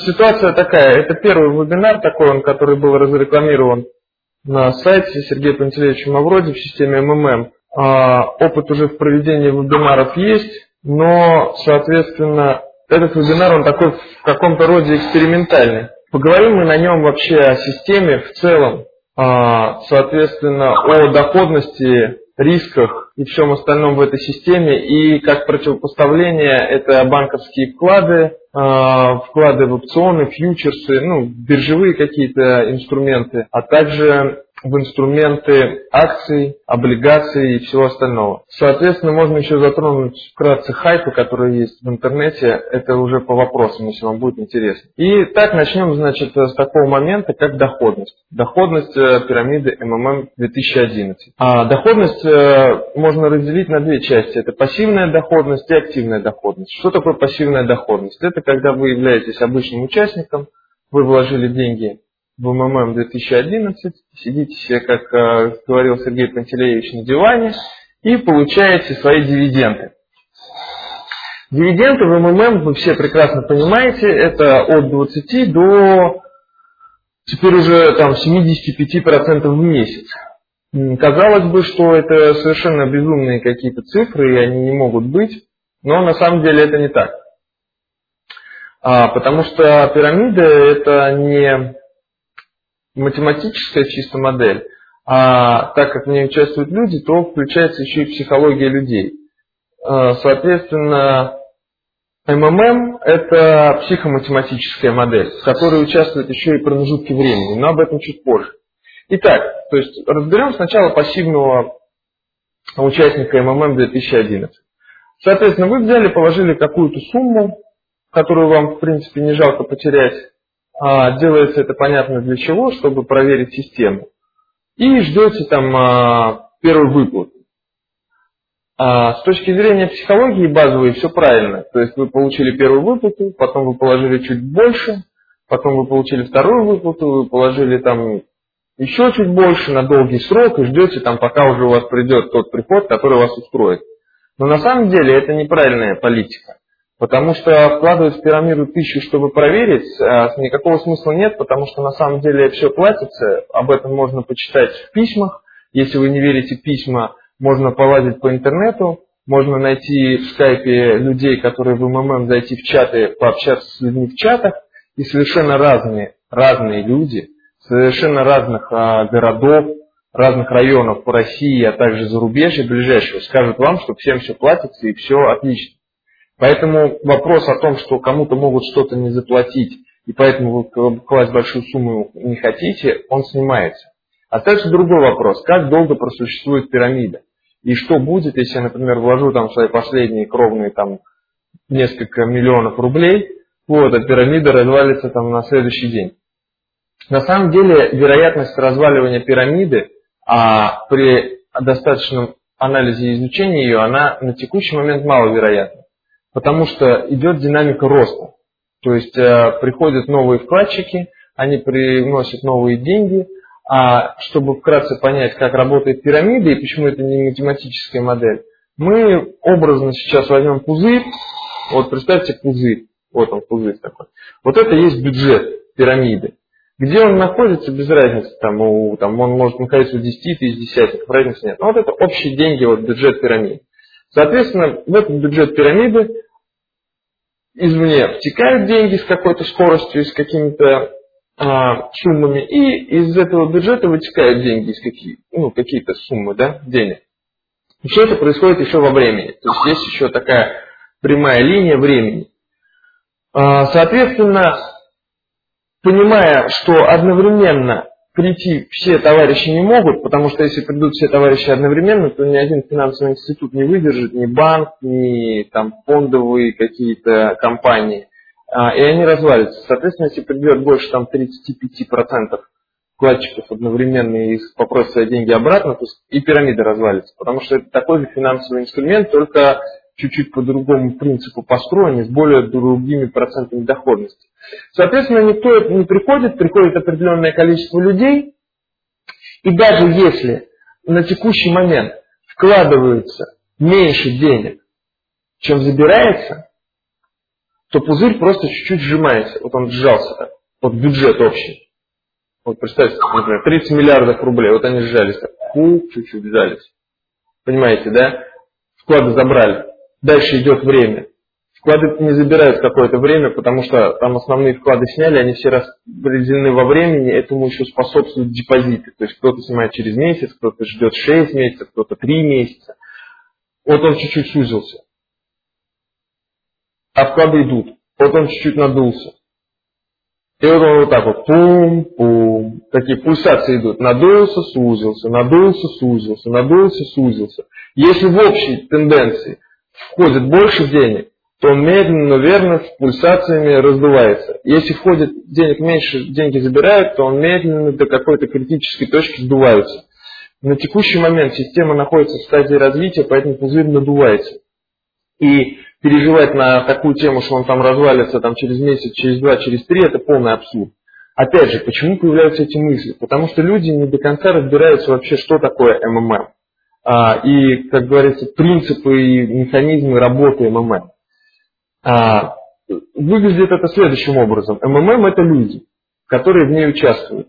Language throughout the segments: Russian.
ситуация такая. Это первый вебинар такой, который был разрекламирован на сайте Сергея Пантелеевича Мавроди в системе МММ. Опыт уже в проведении вебинаров есть, но, соответственно, этот вебинар, он такой в каком-то роде экспериментальный. Поговорим мы на нем вообще о системе в целом, соответственно, о доходности, рисках и всем остальном в этой системе, и как противопоставление это банковские вклады, вклады в опционы, фьючерсы, биржевые какие-то инструменты, а также в инструменты акций, облигаций и всего остального. Соответственно, можно еще затронуть вкратце хайпы, которые есть в интернете. Это уже по вопросам, если вам будет интересно. И так начнем, значит, с такого момента, как доходность. Доходность пирамиды МММ 2011. Доходность можно разделить на две части. Это пассивная доходность и активная доходность. Что такое пассивная доходность? Это когда вы являетесь обычным участником, вы вложили деньги в МММ 2011, сидите себе, как говорил Сергей Пантелеевич, на диване и получаете свои дивиденды. Дивиденды в МММ, вы все прекрасно понимаете, это от 20 до теперь уже там 75% в месяц. Казалось бы, что это совершенно безумные какие-то цифры, и они не могут быть, но на самом деле это не так. Потому что пирамида это не математическая чисто модель, а так как в ней участвуют люди, то включается еще и психология людей. Соответственно, МММ – это психоматематическая модель, в которой участвуют еще и промежутки времени, но об этом чуть позже. Итак, то есть разберем сначала пассивного участника МММ 2011. Соответственно, вы взяли, положили какую-то сумму, которую вам, в принципе, не жалко потерять. Делается это понятно для чего, чтобы проверить систему. И ждете там первую выплату. С точки зрения психологии базовой все правильно. То есть вы получили первую выплату, потом вы положили чуть больше, потом вы получили вторую выплату, вы положили там еще чуть больше на долгий срок и ждете там, пока уже у вас придет тот приход, который вас устроит. Но на самом деле это неправильная политика. Потому что вкладывать в пирамиду 1000, чтобы проверить, никакого смысла нет, потому что на самом деле все платится, об этом можно почитать в письмах. Если вы не верите в письма, можно полазить по интернету, можно найти в скайпе людей, которые в МММ, зайти в чаты, пообщаться с людьми в чатах, и совершенно разные люди, совершенно разных городов, разных районов по России, а также зарубежья ближайшего, скажут вам, что всем все платится и все отлично. Поэтому вопрос о том, что кому-то могут что-то не заплатить, и поэтому вы класть большую сумму не хотите, он снимается. Остается другой вопрос, как долго просуществует пирамида. И что будет, если я, например, вложу там свои последние кровные там несколько миллионов рублей, а пирамида развалится там на следующий день. На самом деле вероятность разваливания пирамиды, при достаточном анализе и изучении ее, она на текущий момент маловероятна. Потому что идет динамика роста. То есть приходят новые вкладчики, они приносят новые деньги. Чтобы вкратце понять, как работает пирамида и почему это не математическая модель, мы образно сейчас возьмем пузырь. Вот представьте пузырь. Вот он, пузырь такой. Вот это есть бюджет пирамиды. Где он находится, без разницы. Он может находиться в 10 тысяч десятиков, разницы нет. Но вот это общие деньги, бюджет пирамиды. Соответственно, в этот бюджет пирамиды извне втекают деньги с какой-то скоростью, с какими-то суммами, и из этого бюджета вытекают деньги, какие-то суммы, денег. И все это происходит еще во времени. То есть есть еще такая прямая линия времени. Соответственно, понимая, что одновременно прийти все товарищи не могут, потому что если придут все товарищи одновременно, то ни один финансовый институт не выдержит, ни банк, ни фондовые какие-то компании, и они развалятся. Соответственно, если придет больше 35% вкладчиков одновременно и попросят свои деньги обратно, то и пирамида развалится, потому что это такой же финансовый инструмент, только чуть-чуть по другому принципу построен, с более другими процентами доходности. Соответственно, никто не приходит определенное количество людей, и даже если на текущий момент вкладывается меньше денег, чем забирается, то пузырь просто чуть-чуть сжимается. Вот он сжался так. Вот бюджет общий. Вот представьте, например, 30 миллиардов рублей. Вот они сжались так. Чуть-чуть сжались. Понимаете, да? Вклады забрали. Дальше идет время. Вклады не забирают какое-то время, потому что там основные вклады сняли, они все распределены во времени, этому еще способствуют депозиты. То есть кто-то снимает через месяц, кто-то ждет 6 месяцев, кто-то 3 месяца. Вот он чуть-чуть сузился. А вклады идут. Вот он чуть-чуть надулся. И вот он вот так вот, пум-пум. Такие пульсации идут. Надулся, сузился, надулся, сузился, надулся, сузился. Если в общей тенденции входит больше денег, то он медленно, но верно с пульсациями раздувается. Если входит денег меньше, деньги забирают, то он медленно до какой-то критической точки сдувается. На текущий момент система находится в стадии развития, поэтому пузырь надувается. И переживать на такую тему, что он там развалится там, через месяц, через 2, через 3, это полный абсурд. Опять же, почему появляются эти мысли? Потому что люди не до конца разбираются вообще, что такое МММ. И, как говорится, принципы и механизмы работы МММ. Выглядит это следующим образом. МММ – это люди, которые в ней участвуют.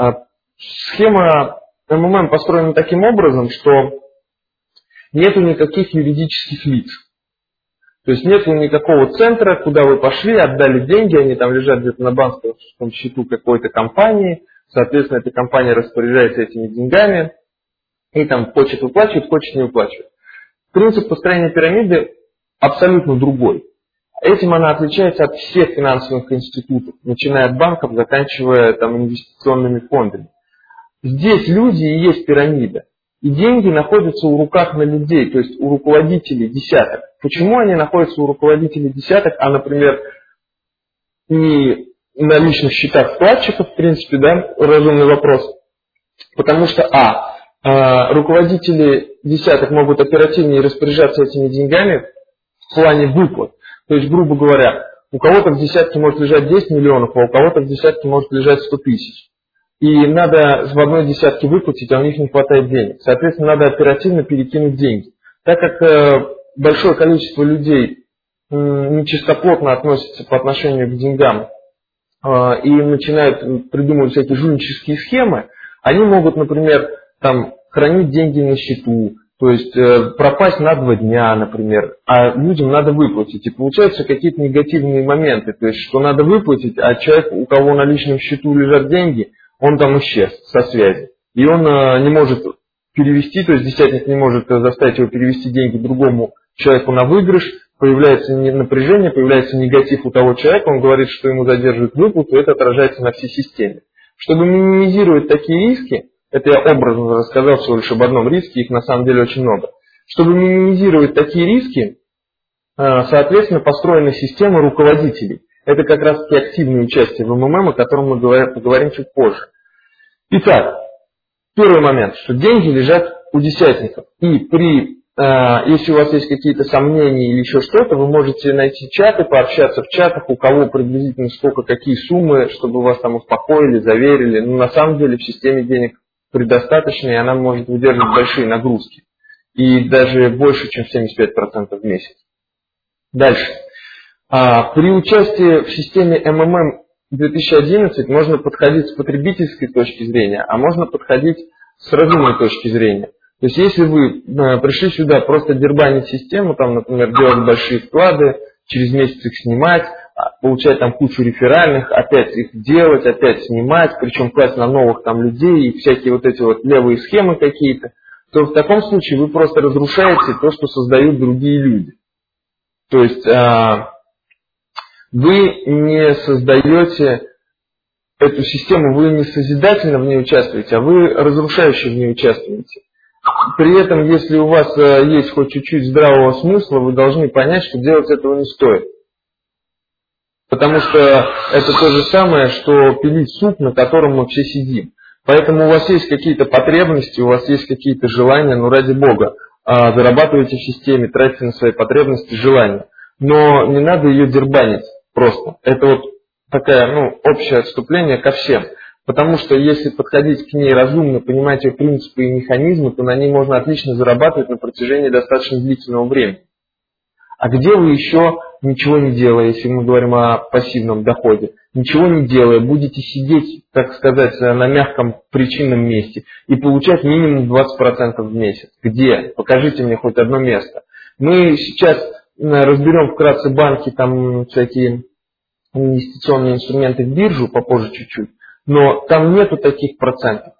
Схема МММ построена таким образом, что нету никаких юридических лиц. То есть нету никакого центра, куда вы пошли, отдали деньги, они там лежат где-то на банковском счету какой-то компании, соответственно, эта компания распоряжается этими деньгами, и там хочет выплачивать, хочет не выплачивать. Принцип построения пирамиды абсолютно другой. Этим она отличается от всех финансовых институтов, начиная от банков, заканчивая там, инвестиционными фондами. Здесь люди и есть пирамида. И деньги находятся в руках на людей, то есть у руководителей десяток. Почему они находятся у руководителей десяток, а, например, не на личных счетах вкладчиков, в принципе, да, разумный вопрос. Потому что, руководители десяток могут оперативнее распоряжаться этими деньгами в плане выплат. То есть, грубо говоря, у кого-то в десятке может лежать 10 миллионов, а у кого-то в десятке может лежать 100 тысяч. И надо в одной десятке выплатить, а у них не хватает денег. Соответственно, надо оперативно перекинуть деньги. Так как большое количество людей нечистоплотно относятся по отношению к деньгам и начинают придумывать всякие жульнические схемы, они могут, например, там, хранить деньги на счету, то есть пропасть на 2 дня, например, а людям надо выплатить. И получаются какие-то негативные моменты, то есть что надо выплатить, а человек, у кого на личном счету лежат деньги, он там исчез со связи. И он не может перевести, то есть десятник не может заставить его перевести деньги другому человеку на выигрыш, появляется напряжение, появляется негатив у того человека, он говорит, что ему задерживают выплату, и это отражается на всей системе. Чтобы минимизировать такие риски, это я образно рассказал всего лишь об одном риске, их на самом деле очень много. Чтобы минимизировать такие риски, соответственно, построена система руководителей. Это как раз таки активное участие в МММ, о котором мы поговорим чуть позже. Итак, первый момент, что деньги лежат у десятников. И если у вас есть какие-то сомнения или еще что-то, вы можете найти чаты, пообщаться в чатах, у кого приблизительно сколько, какие суммы, чтобы вас там успокоили, заверили. Но на самом деле в системе денег предостаточно, и она может выдерживать большие нагрузки. И даже больше, чем 75% в месяц. Дальше. При участии в системе МММ 2011 можно подходить с потребительской точки зрения, а можно подходить с разумной точки зрения. То есть если вы пришли сюда просто дербанить систему, там, например, делать большие вклады, через месяц их снимать, получать там кучу реферальных, опять их делать, опять снимать, причем класть на новых там людей и всякие вот эти вот левые схемы какие-то, то в таком случае вы просто разрушаете то, что создают другие люди. То есть вы не создаете эту систему, вы не созидательно в ней участвуете, а вы разрушающе в ней участвуете. При этом, если у вас есть хоть чуть-чуть здравого смысла, вы должны понять, что делать этого не стоит. Потому что это то же самое, что пилить суп, на котором мы все сидим. Поэтому у вас есть какие-то потребности, у вас есть какие-то желания, но ради Бога, зарабатывайте в системе, тратьте на свои потребности, желания. Но не надо ее дербанить просто. Это вот такое, общее отступление ко всем. Потому что если подходить к ней разумно, понимать ее принципы и механизмы, то на ней можно отлично зарабатывать на протяжении достаточно длительного времени. А где вы еще, ничего не делая, если мы говорим о пассивном доходе, ничего не делая, будете сидеть, так сказать, на мягком причинном месте и получать минимум 20% в месяц? Где? Покажите мне хоть одно место. Мы сейчас разберем вкратце банки, там всякие инвестиционные инструменты в биржу, попозже чуть-чуть, но там нету таких процентов.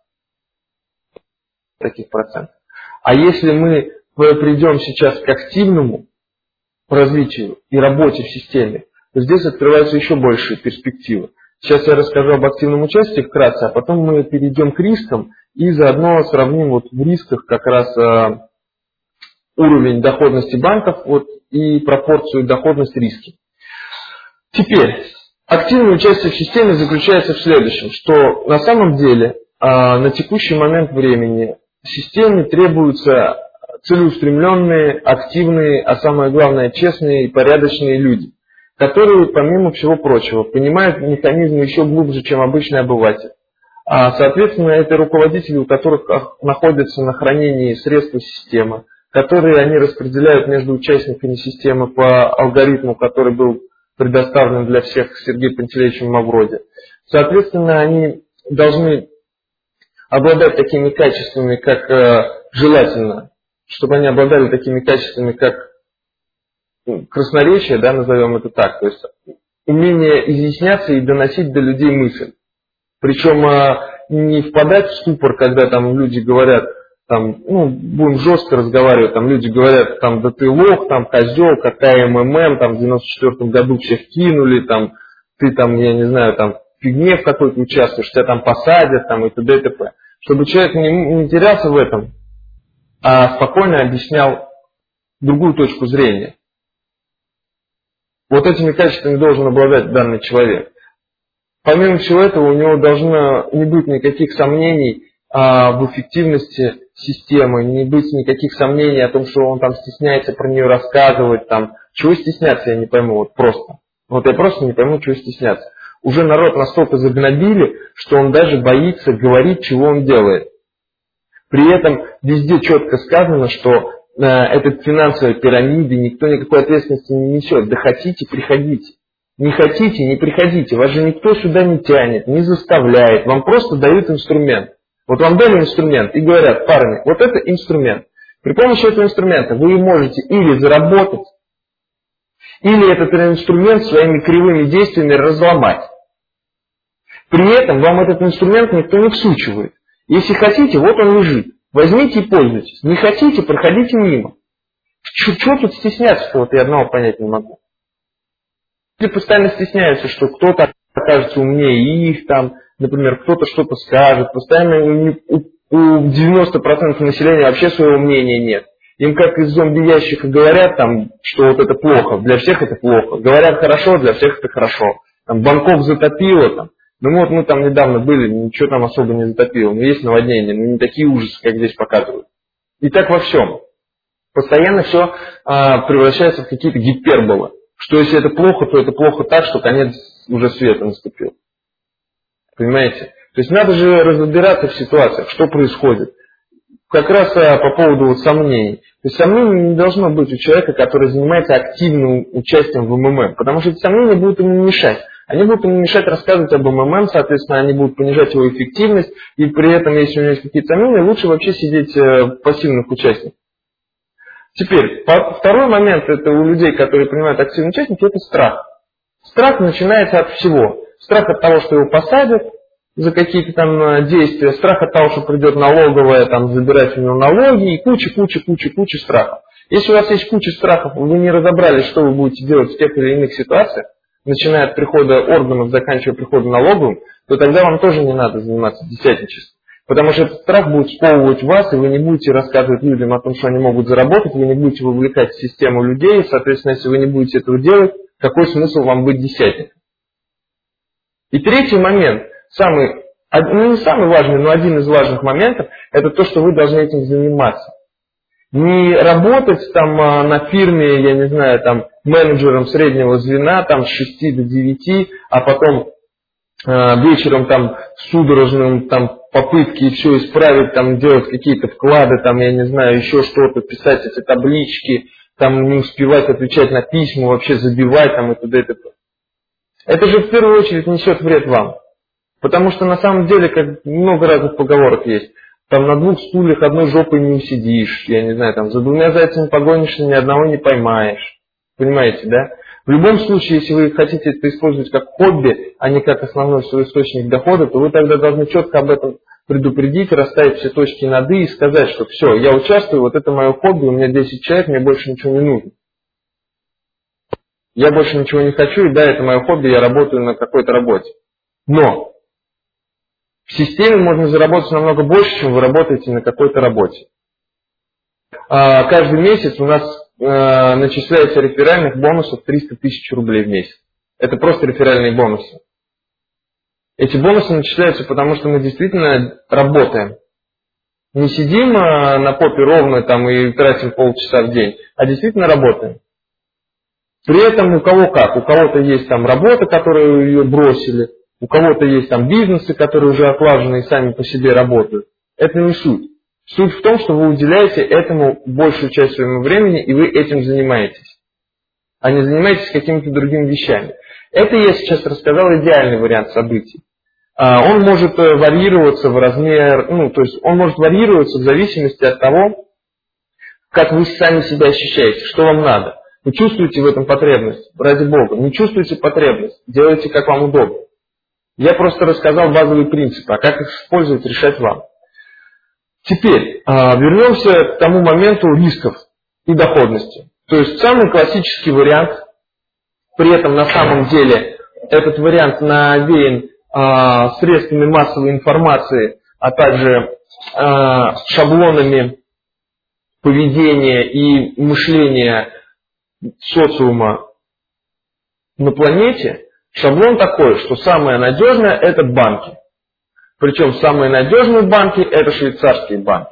А если мы придем сейчас к активному развитию и работе в системе, то здесь открываются еще большие перспективы. Сейчас я расскажу об активном участии вкратце, а потом мы перейдем к рискам и заодно сравним вот в рисках как раз уровень доходности банков и пропорцию доходность-риски. Теперь, активное участие в системе заключается в следующем, что на самом деле на текущий момент времени системе требуются целеустремленные, активные, а самое главное, честные и порядочные люди, которые, помимо всего прочего, понимают механизмы еще глубже, чем обычный обыватель. Соответственно, это руководители, у которых находятся на хранении средства системы, которые они распределяют между участниками системы по алгоритму, который был предоставлен для всех Сергеем Пантелеичем Мавроди. Соответственно, они должны обладать такими качествами, как желательно, чтобы они обладали такими качествами, как красноречие, да, назовем это так, то есть умение изъясняться и доносить до людей мысль. Причем не впадать в ступор, когда там люди говорят, там, будем жестко разговаривать, там люди говорят, там, да ты лох, там, козел, какая МММ, там, в 94-м году всех кинули, там, ты там, я не знаю, там, в фигне в какой-то участвуешь, тебя там посадят, там, и т.д. и т.п. Чтобы человек не терялся в этом, а спокойно объяснял другую точку зрения. Вот этими качествами должен обладать данный человек. Помимо всего этого, у него должно не быть никаких сомнений в эффективности системы, не быть никаких сомнений о том, что он там стесняется про нее рассказывать, там, чего стесняться, я не пойму, вот просто. Вот я просто не пойму, чего стесняться. Уже народ настолько загнобили, что он даже боится говорить, чего он делает. При этом везде четко сказано, что эта финансовая пирамида, никто никакой ответственности не несет. Да хотите, приходите. Не хотите, не приходите. Вас же никто сюда не тянет, не заставляет. Вам просто дают инструмент. Вот вам дали инструмент и говорят, парни, вот это инструмент. При помощи этого инструмента вы можете или заработать, или этот инструмент своими кривыми действиями разломать. При этом вам этот инструмент никто не всучивает. Если хотите, вот он лежит. Возьмите и пользуйтесь. Не хотите, проходите мимо. Чего тут стесняться-то, вот я одного понять не могу. Люди постоянно стесняются, что кто-то окажется умнее их, там, например, кто-то что-то скажет. Постоянно у 90% населения вообще своего мнения нет. Им как из зомби-ящика говорят, там, что вот это плохо, для всех это плохо. Говорят хорошо, для всех это хорошо. Там, Бангкок затопило, там. Ну вот мы там недавно были, ничего там особо не затопило. Но есть наводнения, но не такие ужасы, как здесь показывают. И так во всем. Постоянно все превращается в какие-то гиперболы. Что если это плохо, то это плохо так, что конец уже света наступил. Понимаете? То есть надо же разбираться в ситуациях, что происходит. Как раз по поводу вот сомнений. То есть сомнений не должно быть у человека, который занимается активным участием в МММ. Потому что эти сомнения будут ему мешать. Они будут ему мешать рассказывать об МММ, соответственно, они будут понижать его эффективность. И при этом, если у него есть какие-то сомнения, лучше вообще сидеть в пассивных участниках. Теперь, второй момент, это у людей, которые принимают активные участники, это страх. Страх начинается от всего. Страх от того, что его посадят за какие-то там действия, страх от того, что придет налоговая, там, забирать у него налоги, и куча страхов. Если у вас есть куча страхов, вы не разобрались, что вы будете делать в тех или иных ситуациях, начиная от прихода органов, заканчивая приходом налоговым, то тогда вам тоже не надо заниматься десятничеством. Потому что этот страх будет сковывать вас, и вы не будете рассказывать людям о том, что они могут заработать, вы не будете вовлекать в систему людей, и, соответственно, если вы не будете этого делать, какой смысл вам быть десятником? И третий момент, не самый важный, но один из важных моментов, это то, что вы должны этим заниматься. Не работать там на фирме, я не знаю, там менеджером среднего звена, там с 6 до 9, а потом вечером там судорожным там попытки все исправить, там делать какие-то вклады, там, я не знаю, еще что-то, писать эти таблички, там не успевать отвечать на письма, вообще забивать там и т.д. и т.п. Это же в первую очередь несет вред вам. Потому что на самом деле, как много разных поговорок есть, там на 2 стульях одной жопой не усидишь, я не знаю, там за 2 зайцами погонишь, ни одного не поймаешь. Понимаете, да? В любом случае, если вы хотите это использовать как хобби, а не как основной свой источник дохода, то вы тогда должны четко об этом предупредить, расставить все точки над «и» и сказать, что все, я участвую, вот это мое хобби, у меня 10 человек, мне больше ничего не нужно. Я больше ничего не хочу, и да, это мое хобби, я работаю на какой-то работе. Но в системе можно заработать намного больше, чем вы работаете на какой-то работе. Каждый месяц у нас начисляется реферальных бонусов 300 тысяч рублей в месяц. Это просто реферальные бонусы. Эти бонусы начисляются, потому что мы действительно работаем. Не сидим на попе ровно там, и тратим полчаса в день, а действительно работаем. При этом у кого как. У кого-то есть там работа, которую ее бросили, у кого-то есть там бизнесы, которые уже отлажены и сами по себе работают. Это не суть. Суть в том, что вы уделяете этому большую часть своего времени, и вы этим занимаетесь. А не занимаетесь какими-то другими вещами. Это я сейчас рассказал идеальный вариант событий. Он может варьироваться в размер, то есть он может варьироваться в зависимости от того, как вы сами себя ощущаете, что вам надо. Вы чувствуете в этом потребность, ради Бога. Не чувствуете потребность, делайте как вам удобно. Я просто рассказал базовые принципы, а как их использовать, решать вам. Теперь вернемся к тому моменту рисков и доходности. То есть самый классический вариант, при этом на самом деле этот вариант навеян средствами массовой информации, а также шаблонами поведения и мышления социума на планете. Шаблон такой, что самое надежное – это банки. Причем самые надежные банки – это швейцарские банки.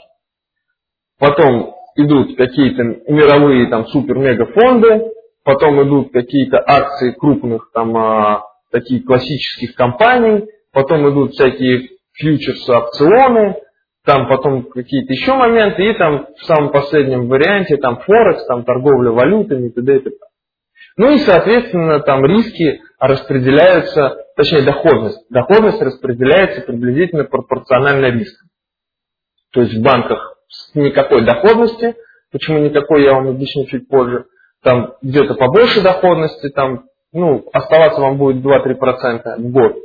Потом идут какие-то мировые там супер-мега-фонды, потом идут какие-то акции крупных там таких классических компаний, потом идут всякие фьючерсы, опционы, там потом какие-то еще моменты, и там в самом последнем варианте там Форекс, там торговля валютами и т.д. и т.п. Ну и, соответственно, там риски распределяются, точнее доходность. Доходность распределяется приблизительно пропорционально рискам. То есть в банках с никакой доходности, почему никакой, я вам объясню чуть позже, там где-то побольше доходности, там, оставаться вам будет 2-3% в год.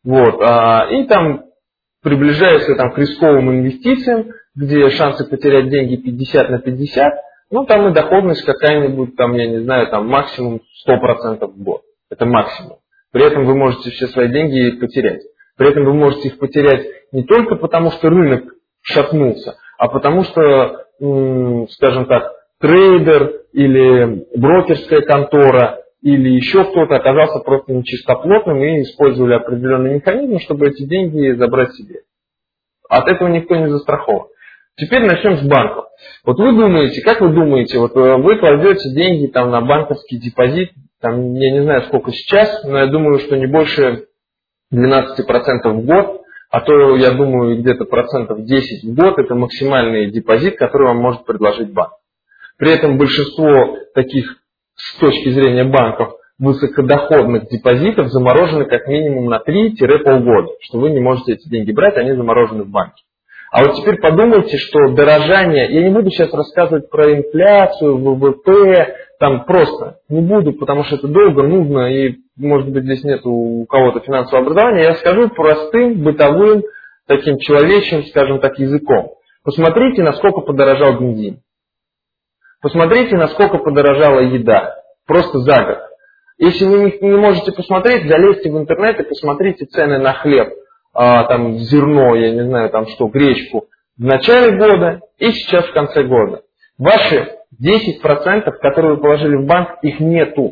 Вот, и там приближается там, к рисковым инвестициям, где шансы потерять деньги 50 на 50, там и доходность какая-нибудь, там, я не знаю, там максимум 100% в год. Это максимум. При этом вы можете все свои деньги потерять. При этом вы можете их потерять не только потому, что рынок шатнулся, а потому что, скажем так, трейдер или брокерская контора или еще кто-то оказался просто нечистоплотным и использовали определенный механизм, чтобы эти деньги забрать себе. От этого никто не застрахован. Теперь начнем с банков. Вот вы думаете, как вы думаете, вот вы кладете деньги там на банковский депозит, там, я не знаю сколько сейчас, но я думаю, что не больше 12% в год, а то я думаю где-то 10% в год это максимальный депозит, который вам может предложить банк. При этом большинство таких с точки зрения банков высокодоходных депозитов заморожены как минимум на 3-5 года, что вы не можете эти деньги брать, они заморожены в банке. А вот теперь подумайте, что дорожание, я не буду сейчас рассказывать про инфляцию, ВВП, там просто не буду, потому что это долго, нудно, и может быть здесь нет у кого-то финансового образования, я скажу простым, бытовым, таким человеческим, скажем так, языком. Посмотрите, насколько подорожал бензин. Посмотрите, насколько подорожала еда. Просто за год. Если вы не можете посмотреть, залезьте в интернет и посмотрите цены на хлеб. Там зерно, я не знаю, там что, гречку в начале года и сейчас в конце года. Ваши 10%, которые вы положили в банк, их нету.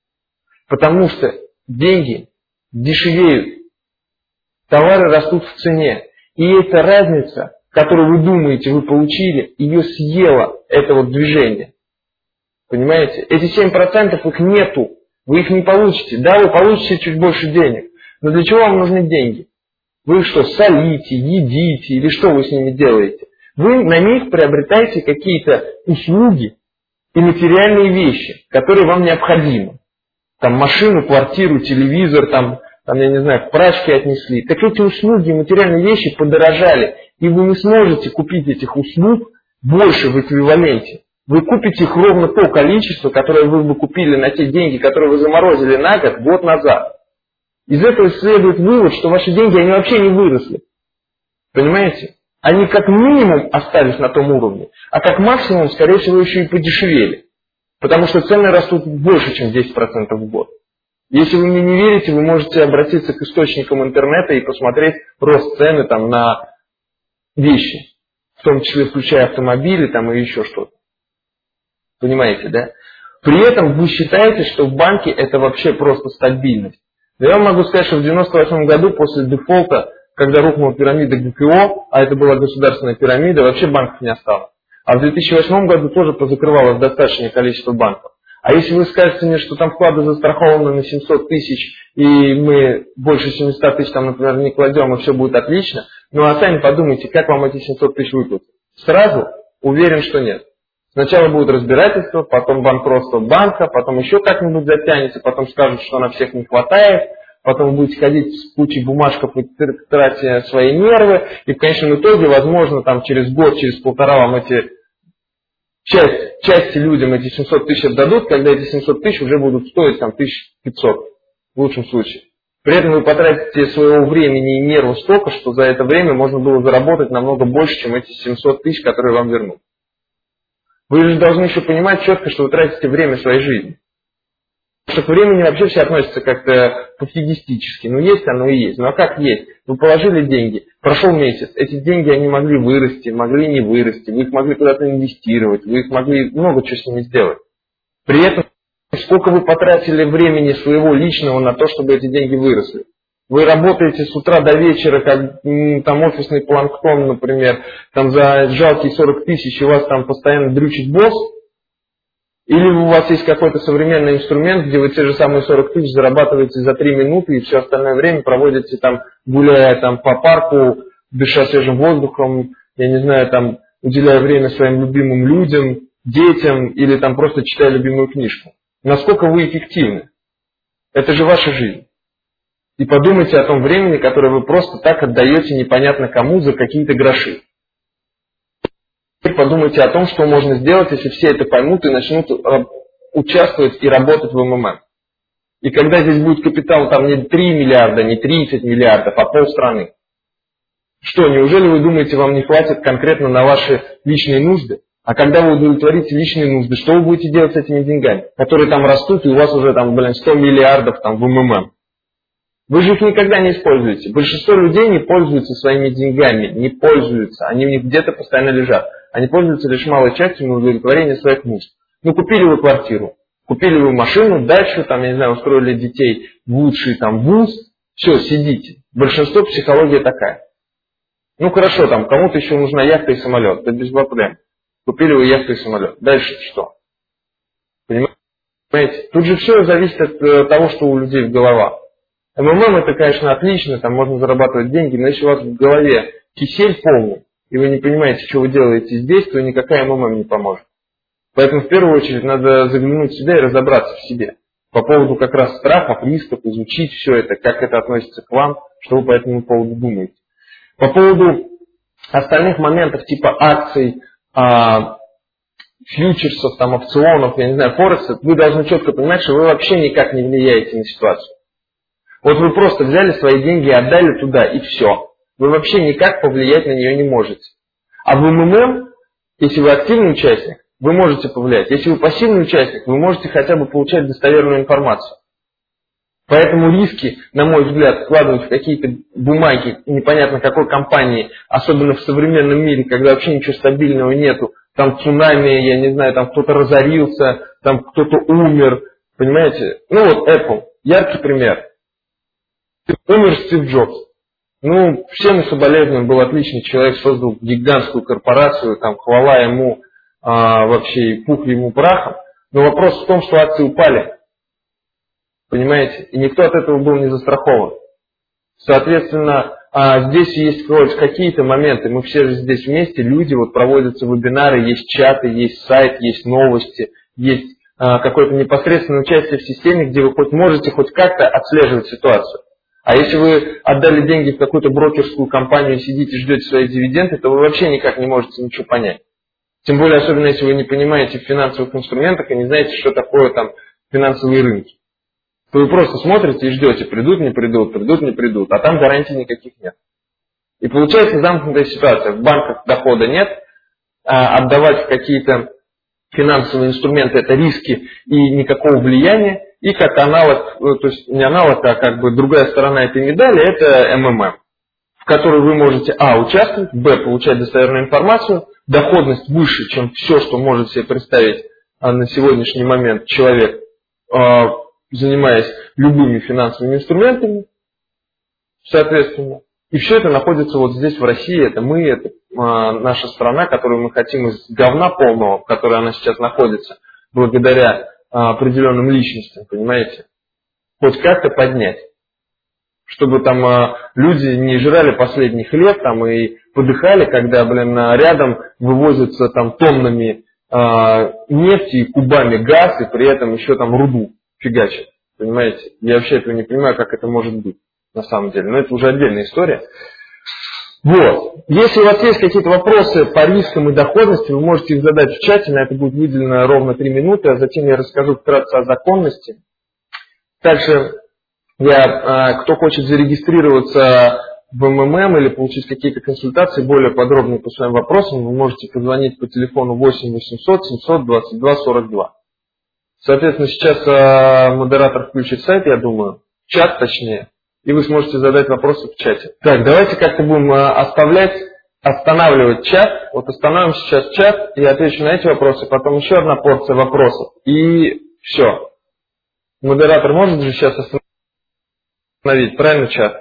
Потому что деньги дешевеют, товары растут в цене. И эта разница, которую вы думаете, вы получили, ее съело это вот движение. Понимаете? Эти 7% их нету. Вы их не получите. Да, вы получите чуть больше денег. Но для чего вам нужны деньги? Вы что, солите, едите или что вы с ними делаете? Вы на них приобретаете какие-то услуги и материальные вещи, которые вам необходимы. Там машину, квартиру, телевизор, там, я не знаю, прачки отнесли. Так эти услуги, материальные вещи подорожали, и вы не сможете купить этих услуг больше в эквиваленте. Вы купите их ровно то количество, которое вы бы купили на те деньги, которые вы заморозили на год назад. Из этого следует вывод, что ваши деньги, они вообще не выросли. Понимаете? Они как минимум остались на том уровне, а как максимум, скорее всего, еще и подешевели. Потому что цены растут больше, чем 10% в год. Если вы мне не верите, вы можете обратиться к источникам интернета и посмотреть рост цены там, на вещи, в том числе включая автомобили там, и еще что-то. Понимаете, да? При этом вы считаете, что в банке это вообще просто стабильность. Но я вам могу сказать, что в 1998 году после дефолта, когда рухнула пирамида ГКО, а это была государственная пирамида, вообще банков не осталось. А в 2008 году тоже позакрывалось достаточное количество банков. А если вы скажете мне, что там вклады застрахованы на 700 тысяч, и мы больше 700 тысяч там, например, не кладем, и все будет отлично, ну а сами подумайте, как вам эти 700 тысяч выплатят. Сразу уверен, что нет. Сначала будет разбирательство, потом банкротство банка, потом еще как-нибудь затянется, потом скажут, что на всех не хватает, потом вы будете ходить с кучей бумажков и тратя свои нервы, и в конечном итоге, возможно, там через год, через полтора вам эти части людям эти 700 тысяч отдадут, когда эти 700 тысяч уже будут стоить там 1500 в лучшем случае. При этом вы потратите своего времени и нервов столько, что за это время можно было заработать намного больше, чем эти 700 тысяч, которые вам вернут. Вы же должны еще понимать четко, что вы тратите время своей жизни. Потому что к времени вообще все относятся как-то пофигистически. Ну есть оно и есть. Ну а как есть? Вы положили деньги, прошел месяц, эти деньги они могли вырасти, могли не вырасти, вы их могли куда-то инвестировать, вы их могли много чего с ними сделать. При этом сколько вы потратили времени своего личного на то, чтобы эти деньги выросли? Вы работаете с утра до вечера, как там офисный планктон, например, там за жалкие 40 тысяч, и вас там постоянно дрючит босс, или у вас есть какой-то современный инструмент, где вы те же самые 40 тысяч зарабатываете за 3 минуты, и все остальное время проводите там, гуляя там по парку, дыша свежим воздухом, я не знаю, там, уделяя время своим любимым людям, детям, или там просто читая любимую книжку. Насколько вы эффективны? Это же ваша жизнь. И подумайте о том времени, которое вы просто так отдаете непонятно кому за какие-то гроши. Теперь подумайте о том, что можно сделать, если все это поймут и начнут участвовать и работать в МММ. И когда здесь будет капитал там не 3 миллиарда, не 30 миллиардов, а полстраны. Что, неужели вы думаете, вам не хватит конкретно на ваши личные нужды? А когда вы удовлетворите личные нужды, что вы будете делать с этими деньгами, которые там растут, и у вас уже там, 100 миллиардов там в МММ? Вы же их никогда не используете. Большинство людей не пользуются своими деньгами, не пользуются. Они у них где-то постоянно лежат. Они пользуются лишь малой частью на удовлетворение своих нужд. Ну, купили вы квартиру, купили вы машину, дачу, там, я не знаю, устроили детей в лучший там вуз. Все, сидите. Большинство психология такая. Ну, хорошо, там, кому-то еще нужна яхта и самолет. Да без проблем. Купили вы яхту и самолет. Дальше что? Понимаете? Тут же все зависит от того, что у людей в головах. МММ это, конечно, отлично, там можно зарабатывать деньги, но если у вас в голове кисель полный, и вы не понимаете, что вы делаете здесь, то никакая МММ не поможет. Поэтому в первую очередь надо заглянуть в себя и разобраться в себе. По поводу как раз страхов, рисков, изучить все это, как это относится к вам, что вы по этому поводу думаете. По поводу остальных моментов типа акций, фьючерсов, там, опционов, я не знаю, форекса, вы должны четко понимать, что вы вообще никак не влияете на ситуацию. Вот вы просто взяли свои деньги и отдали туда, и все. Вы вообще никак повлиять на нее не можете. А в МММ, если вы активный участник, вы можете повлиять. Если вы пассивный участник, вы можете хотя бы получать достоверную информацию. Поэтому риски, на мой взгляд, вкладывать в какие-то бумаги непонятно какой компании, особенно в современном мире, когда вообще ничего стабильного нету, там цунами, я не знаю, там кто-то разорился, там кто-то умер, понимаете? Ну вот Apple, яркий пример. Умер Стив Джобс. Ну, всем соболезнуем, был отличный человек, создал гигантскую корпорацию, там, хвала ему, вообще и пух ему прахом. Но вопрос в том, что акции упали. Понимаете? И никто от этого был не застрахован. Соответственно, здесь есть хоть какие-то моменты, мы все же здесь вместе, люди, вот проводятся вебинары, есть чаты, есть сайт, есть новости, есть какое-то непосредственное участие в системе, где вы хоть можете хоть как-то отслеживать ситуацию. А если вы отдали деньги в какую-то брокерскую компанию и сидите, ждете свои дивиденды, то вы вообще никак не можете ничего понять. Тем более, особенно если вы не понимаете в финансовых инструментах и не знаете, что такое там финансовые рынки. То вы просто смотрите и ждете, придут, не придут, придут, не придут, а там гарантий никаких нет. И получается замкнутая ситуация. В банках дохода нет, а отдавать какие-то финансовые инструменты – это риски и никакого влияния. И как аналог, то есть не аналог, а как бы другая сторона этой медали – это МММ, в которой вы можете участвовать, получать достоверную информацию, доходность выше, чем все, что может себе представить на сегодняшний момент человек, занимаясь любыми финансовыми инструментами, соответственно. И все это находится вот здесь, в России, это мы, это наша страна, которую мы хотим из говна полного, в которой она сейчас находится, благодаря определенным личностям, понимаете, хоть как-то поднять. Чтобы там люди не жрали последних лет там, и подыхали, когда, рядом вывозятся там тоннами нефти и кубами газ, и при этом еще там руду фигачат. Понимаете? Я вообще этого не понимаю, как это может быть на самом деле. Но это уже отдельная история. Вот. Если у вас есть какие-то вопросы по рискам и доходности, вы можете их задать в чате, на это будет выделено ровно 3 минуты, а затем я расскажу вкратце о законности. Также кто хочет зарегистрироваться в МММ или получить какие-то консультации более подробные по своим вопросам, вы можете позвонить по телефону 8 800 722 42. Соответственно, сейчас модератор включит сайт, я думаю, чат точнее, и вы сможете задать вопросы в чате. Так, давайте как-то будем останавливать чат. Вот остановим сейчас чат, я отвечу на эти вопросы, потом еще одна порция вопросов, и все. Модератор может же сейчас остановить, правильно, чат?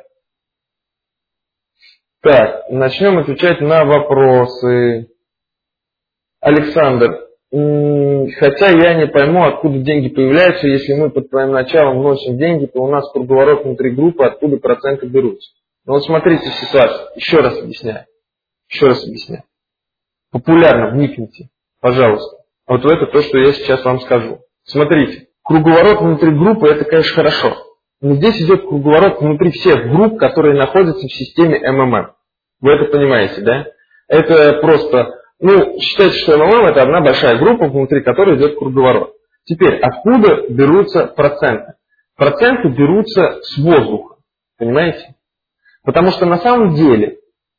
Так, начнем отвечать на вопросы. Александр, хотя я не пойму, откуда деньги появляются, если мы под твоим началом вносим деньги, то у нас круговорот внутри группы, откуда проценты берутся. Ну вот смотрите ситуацию, еще раз объясняю. Популярно вникните, пожалуйста. Вот в это то, что я сейчас вам скажу. Смотрите, круговорот внутри группы, это, конечно, хорошо. Но здесь идет круговорот внутри всех групп, которые находятся в системе МММ. Вы это понимаете, да? Это просто, считайте, что МММ это одна большая группа, внутри которой идет круговорот. Теперь, откуда берутся проценты? Проценты берутся с воздуха, понимаете? Потому что на самом деле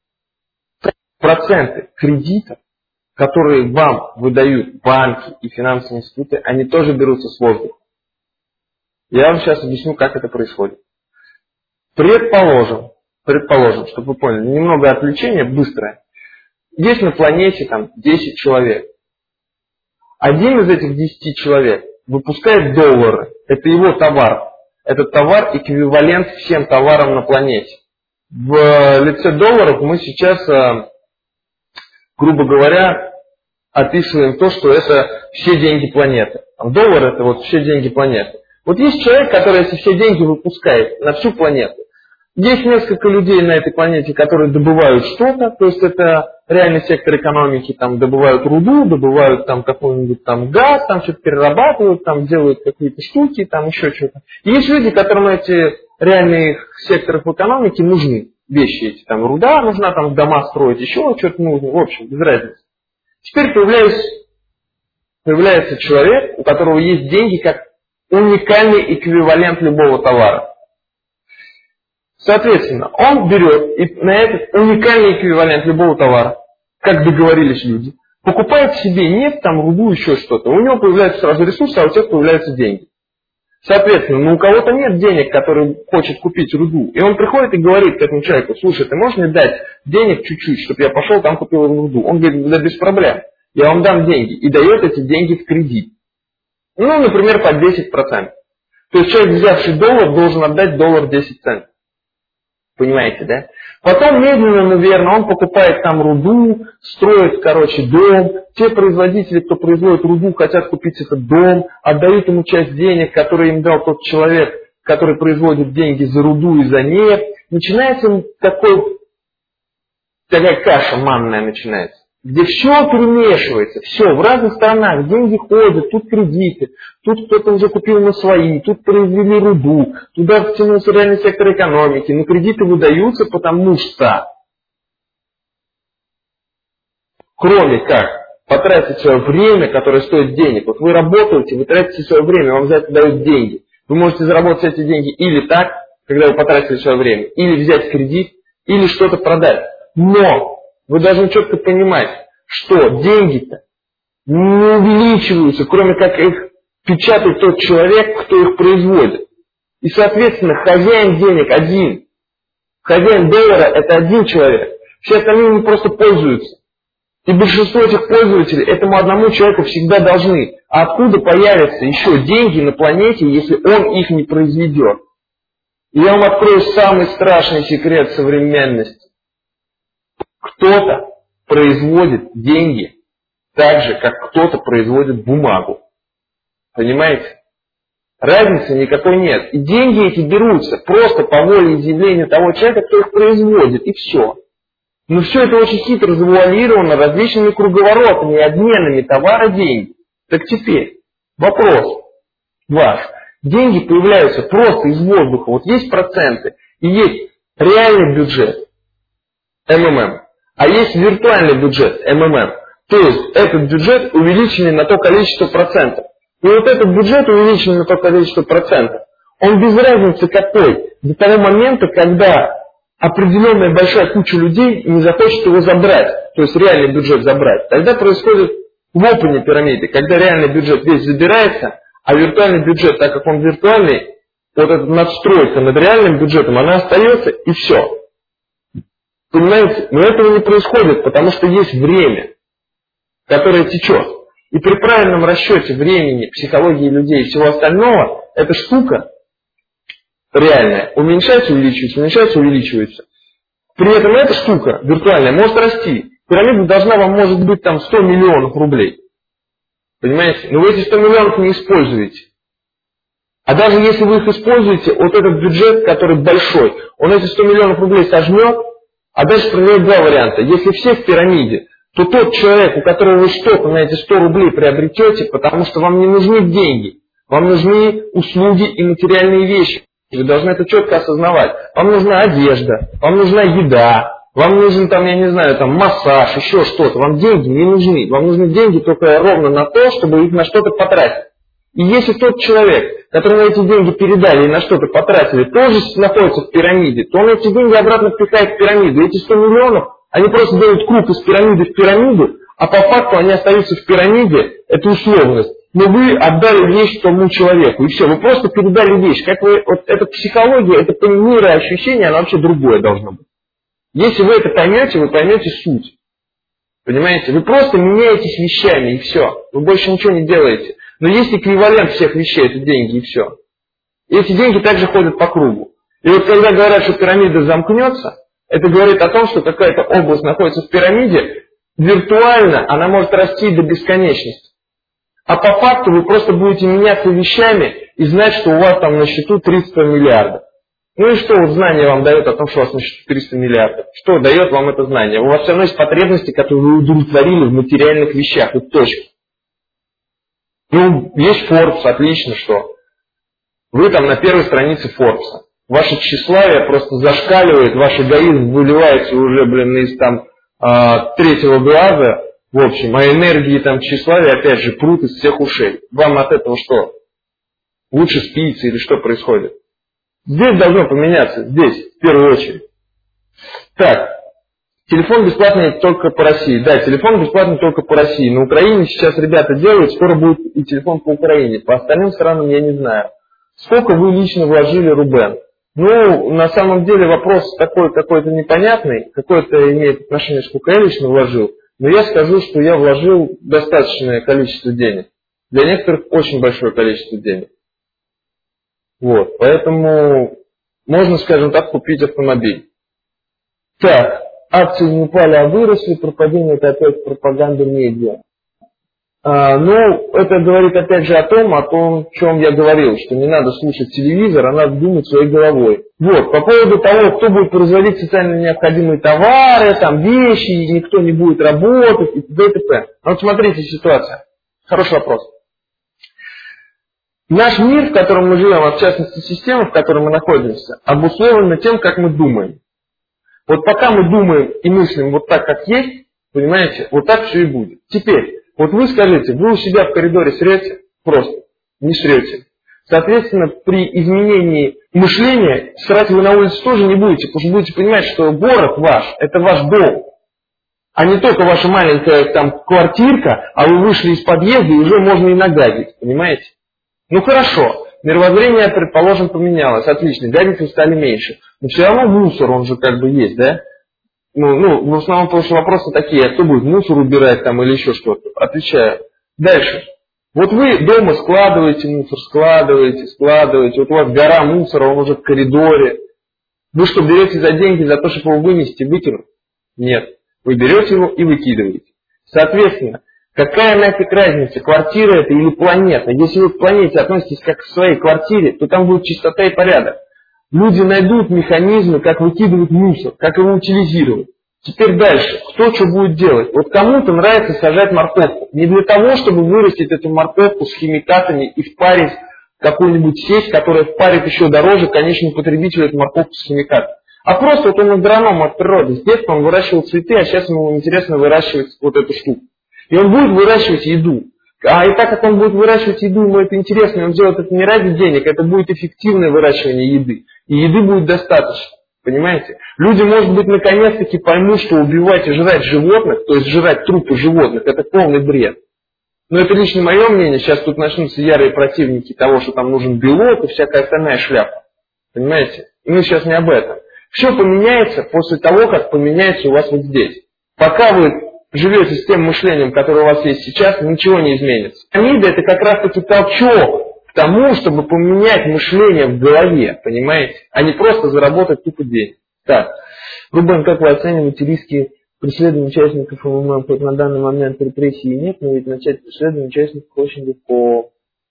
проценты кредитов, которые вам выдают банки и финансовые институты, они тоже берутся с воздуха. Я вам сейчас объясню, как это происходит. Предположим, чтобы вы поняли, немного отвлечения, быстрое. Есть на планете там 10 человек. Один из этих 10 человек выпускает доллары. Это его товар. Этот товар эквивалент всем товарам на планете. В лице долларов мы сейчас, грубо говоря, описываем то, что это все деньги планеты. Доллар это вот все деньги планеты. Вот есть человек, который эти все деньги выпускает на всю планету. Есть несколько людей на этой планете, которые добывают что-то, то есть это реальный сектор экономики, там добывают руду, добывают там какой-нибудь там газ, там что-то перерабатывают, там делают какие-то штуки, там еще что-то. И есть люди, которым эти реальные секторы в экономике нужны, вещи эти, там руда нужна, там дома строить, еще что-то нужно, в общем, без разницы. Теперь появляется человек, у которого есть деньги как уникальный эквивалент любого товара. Соответственно, он берет и на этот уникальный эквивалент любого товара, как договорились люди, покупает себе нефть, там, руду, еще что-то. У него появляются сразу ресурсы, а у тех появляются деньги. Соответственно, у кого-то нет денег, который хочет купить руду. И он приходит и говорит к этому человеку: слушай, ты можешь мне дать денег чуть-чуть, чтобы я пошел там купил руду? Он говорит: да без проблем, я вам дам деньги. И дает эти деньги в кредит. Например, под 10%. То есть человек, взявший доллар, должен отдать доллар 10 центов. Понимаете, да? Потом медленно, наверное, он покупает там руду, строит, дом. Те производители, кто производит руду, хотят купить этот дом, отдают ему часть денег, которые им дал тот человек, который производит деньги за руду и за нефть. Начинается такая каша манная начинается. где все перемешивается, все, в разных странах деньги ходят, тут кредиты, тут кто-то уже купил на свои, тут произвели руду, туда втянулся реальный сектор экономики, но кредиты выдаются, потому что, кроме как потратить свое время, которое стоит денег, вот вы работаете, вы тратите свое время, вам за это дают деньги, вы можете заработать эти деньги или так, когда вы потратили свое время, или взять кредит, или что-то продать, но вы должны четко понимать, что деньги-то не увеличиваются, кроме как их печатает тот человек, кто их производит. И, соответственно, хозяин денег один. Хозяин доллара – это один человек. Все остальные просто пользуются. И большинство этих пользователей этому одному человеку всегда должны. А откуда появятся еще деньги на планете, если он их не произведет? И я вам открою самый страшный секрет современности. Кто-то производит деньги так же, как кто-то производит бумагу. Понимаете? Разницы никакой нет. И деньги эти берутся просто по волеизъявлению того человека, кто их производит, и все. Но все это очень хитро завуалировано различными круговоротами и обменами товара денег. Так теперь вопрос ваш. Деньги появляются просто из воздуха. Вот есть проценты и есть реальный бюджет МММ. А есть виртуальный бюджет МММ. То есть этот бюджет увеличенный на то количество процентов. И вот этот бюджет увеличенный на то количество процентов, он без разницы какой, до того момента, когда определенная большая куча людей не захочет его забрать, то есть реальный бюджет забрать. Тогда происходит лопание пирамиды, когда реальный бюджет весь забирается, а виртуальный бюджет, так как он виртуальный, вот эта надстройка над реальным бюджетом, она остается и все. Понимаете? Но этого не происходит, потому что есть время, которое течет. И при правильном расчете времени, психологии людей и всего остального, эта штука реальная уменьшается, увеличивается, уменьшается, увеличивается. При этом эта штука виртуальная может расти. Пирамида должна вам, может быть, там 100 миллионов рублей. Понимаете? Но вы эти 100 миллионов не используете. А даже если вы их используете, вот этот бюджет, который большой, он эти 100 миллионов рублей сожмет, а дальше проверяют два варианта. Если все в пирамиде, то тот человек, у которого вы что-то на эти 100 рублей приобретете, потому что вам не нужны деньги, вам нужны услуги и материальные вещи. Вы должны это четко осознавать. Вам нужна одежда, вам нужна еда, вам нужен там, я не знаю, там массаж, еще что-то. Вам деньги не нужны. Вам нужны деньги только ровно на то, чтобы их на что-то потратить. И если тот человек, который на эти деньги передали и на что-то потратили, тоже находится в пирамиде, то он эти деньги обратно впихает в пирамиду. И эти 100 миллионов, они просто делают круг из пирамиды в пирамиду, а по факту они остаются в пирамиде, это условность. Но вы отдали вещь тому человеку, и все, вы просто передали вещь. Как вы, вот эта психология, это мироощущение, оно вообще другое должно быть. Если вы это поймете, вы поймете суть. Понимаете? Вы просто меняетесь вещами, и все. Вы больше ничего не делаете. Но есть эквивалент всех вещей, это деньги, и все. И эти деньги также ходят по кругу. И вот когда говорят, что пирамида замкнется, это говорит о том, что какая-то область находится в пирамиде, виртуально она может расти до бесконечности. А по факту вы просто будете меняться вещами и знать, что у вас там на счету 300 миллиардов. Ну и что вот знание вам дает о том, что у вас на счету 300 миллиардов? Что дает вам это знание? У вас все равно есть потребности, которые вы удовлетворили в материальных вещах, и точка. Ну, есть Forbes, отлично, что. Вы там на первой странице Forbes. Ваше тщеславие просто зашкаливает, ваш эгоизм выливается уже, из там третьего глаза, в общем, а энергии там тщеславия опять же прут из всех ушей. Вам от этого что? Лучше спится или что происходит? Здесь должно поменяться, здесь, в первую очередь. Так, телефон бесплатный только по России. Да, телефон бесплатный только по России. На Украине сейчас ребята делают, скоро будет и телефон по Украине. По остальным странам я не знаю. Сколько вы лично вложили, Рубен? Ну, на самом деле вопрос такой какой-то непонятный, какой-то имеет отношение, сколько я лично вложил. Но я скажу, что я вложил достаточное количество денег. Для некоторых очень большое количество денег. Вот, поэтому можно, скажем так, купить автомобиль. Так, акции не упали, а выросли, пропадение это опять пропаганда медиа. Ну, это говорит опять же о том, о чем я говорил, что не надо слушать телевизор, а надо думать своей головой. Вот, по поводу того, кто будет производить социально необходимые товары, там, вещи, и никто не будет работать, и т.д. и т.п. Вот смотрите ситуация. Хороший вопрос. Наш мир, в котором мы живем, а в частности система, в которой мы находимся, обусловлена тем, как мы думаем. Вот пока мы думаем и мыслим вот так, как есть, понимаете, вот так все и будет. Теперь, вот вы скажите, вы у себя в коридоре срете? Просто не срете. Соответственно, при изменении мышления срать вы на улице тоже не будете, потому что будете понимать, что город ваш, это ваш дом, а не только ваша маленькая там квартирка, а вы вышли из подъезда и уже можно и нагадить, понимаете? Ну хорошо, мировоззрение, предположим, поменялось, отлично, гадить стали меньше, но все равно мусор, он же как бы есть, да? Ну, в основном, потому что вопросы такие, а кто будет мусор убирать там или еще что-то? Отвечаю. Дальше. Вот вы дома складываете мусор, складываете, вот у вас гора мусора, он уже в коридоре. Вы что, берете за деньги за то, чтобы его вынести, выкинуть? Нет. Вы берете его и выкидываете. Соответственно, какая нафиг разница, квартира это или планета? Если вы к планете относитесь как к своей квартире, то там будет чистота и порядок. Люди найдут механизмы, как выкидывать мусор, как его утилизировать. Теперь дальше. Кто что будет делать? Вот кому-то нравится сажать морковку. Не для того, чтобы вырастить эту морковку с химикатами и впарить какую-нибудь сеть, которая впарит еще дороже конечному потребителю эту морковку с химикатами. А просто вот он агроном от природы. С детства он выращивал цветы, а сейчас ему интересно выращивать вот эту штуку. И он будет выращивать еду. А и так как он будет выращивать еду, ему это интересно, и он делает это не ради денег, это будет эффективное выращивание еды. И еды будет достаточно. Понимаете? Люди, может быть, наконец-таки поймут, что убивать и жрать животных, то есть жрать трупы животных, это полный бред. Но это лично мое мнение. Сейчас тут начнутся ярые противники того, что там нужен белок и всякая остальная шляпа. Понимаете? И мы сейчас не об этом. Все поменяется после того, как поменяется у вас вот здесь. Пока вы живете с тем мышлением, которое у вас есть сейчас, ничего не изменится. Пирамида это как раз таки толчок к тому, чтобы поменять мышление в голове, понимаете? А не просто заработать тупо денег. Так, Рубен, как вы оцениваете риски преследования участников МММ? Хоть на данный момент репрессий нет, но ведь начать преследование участников очень легко.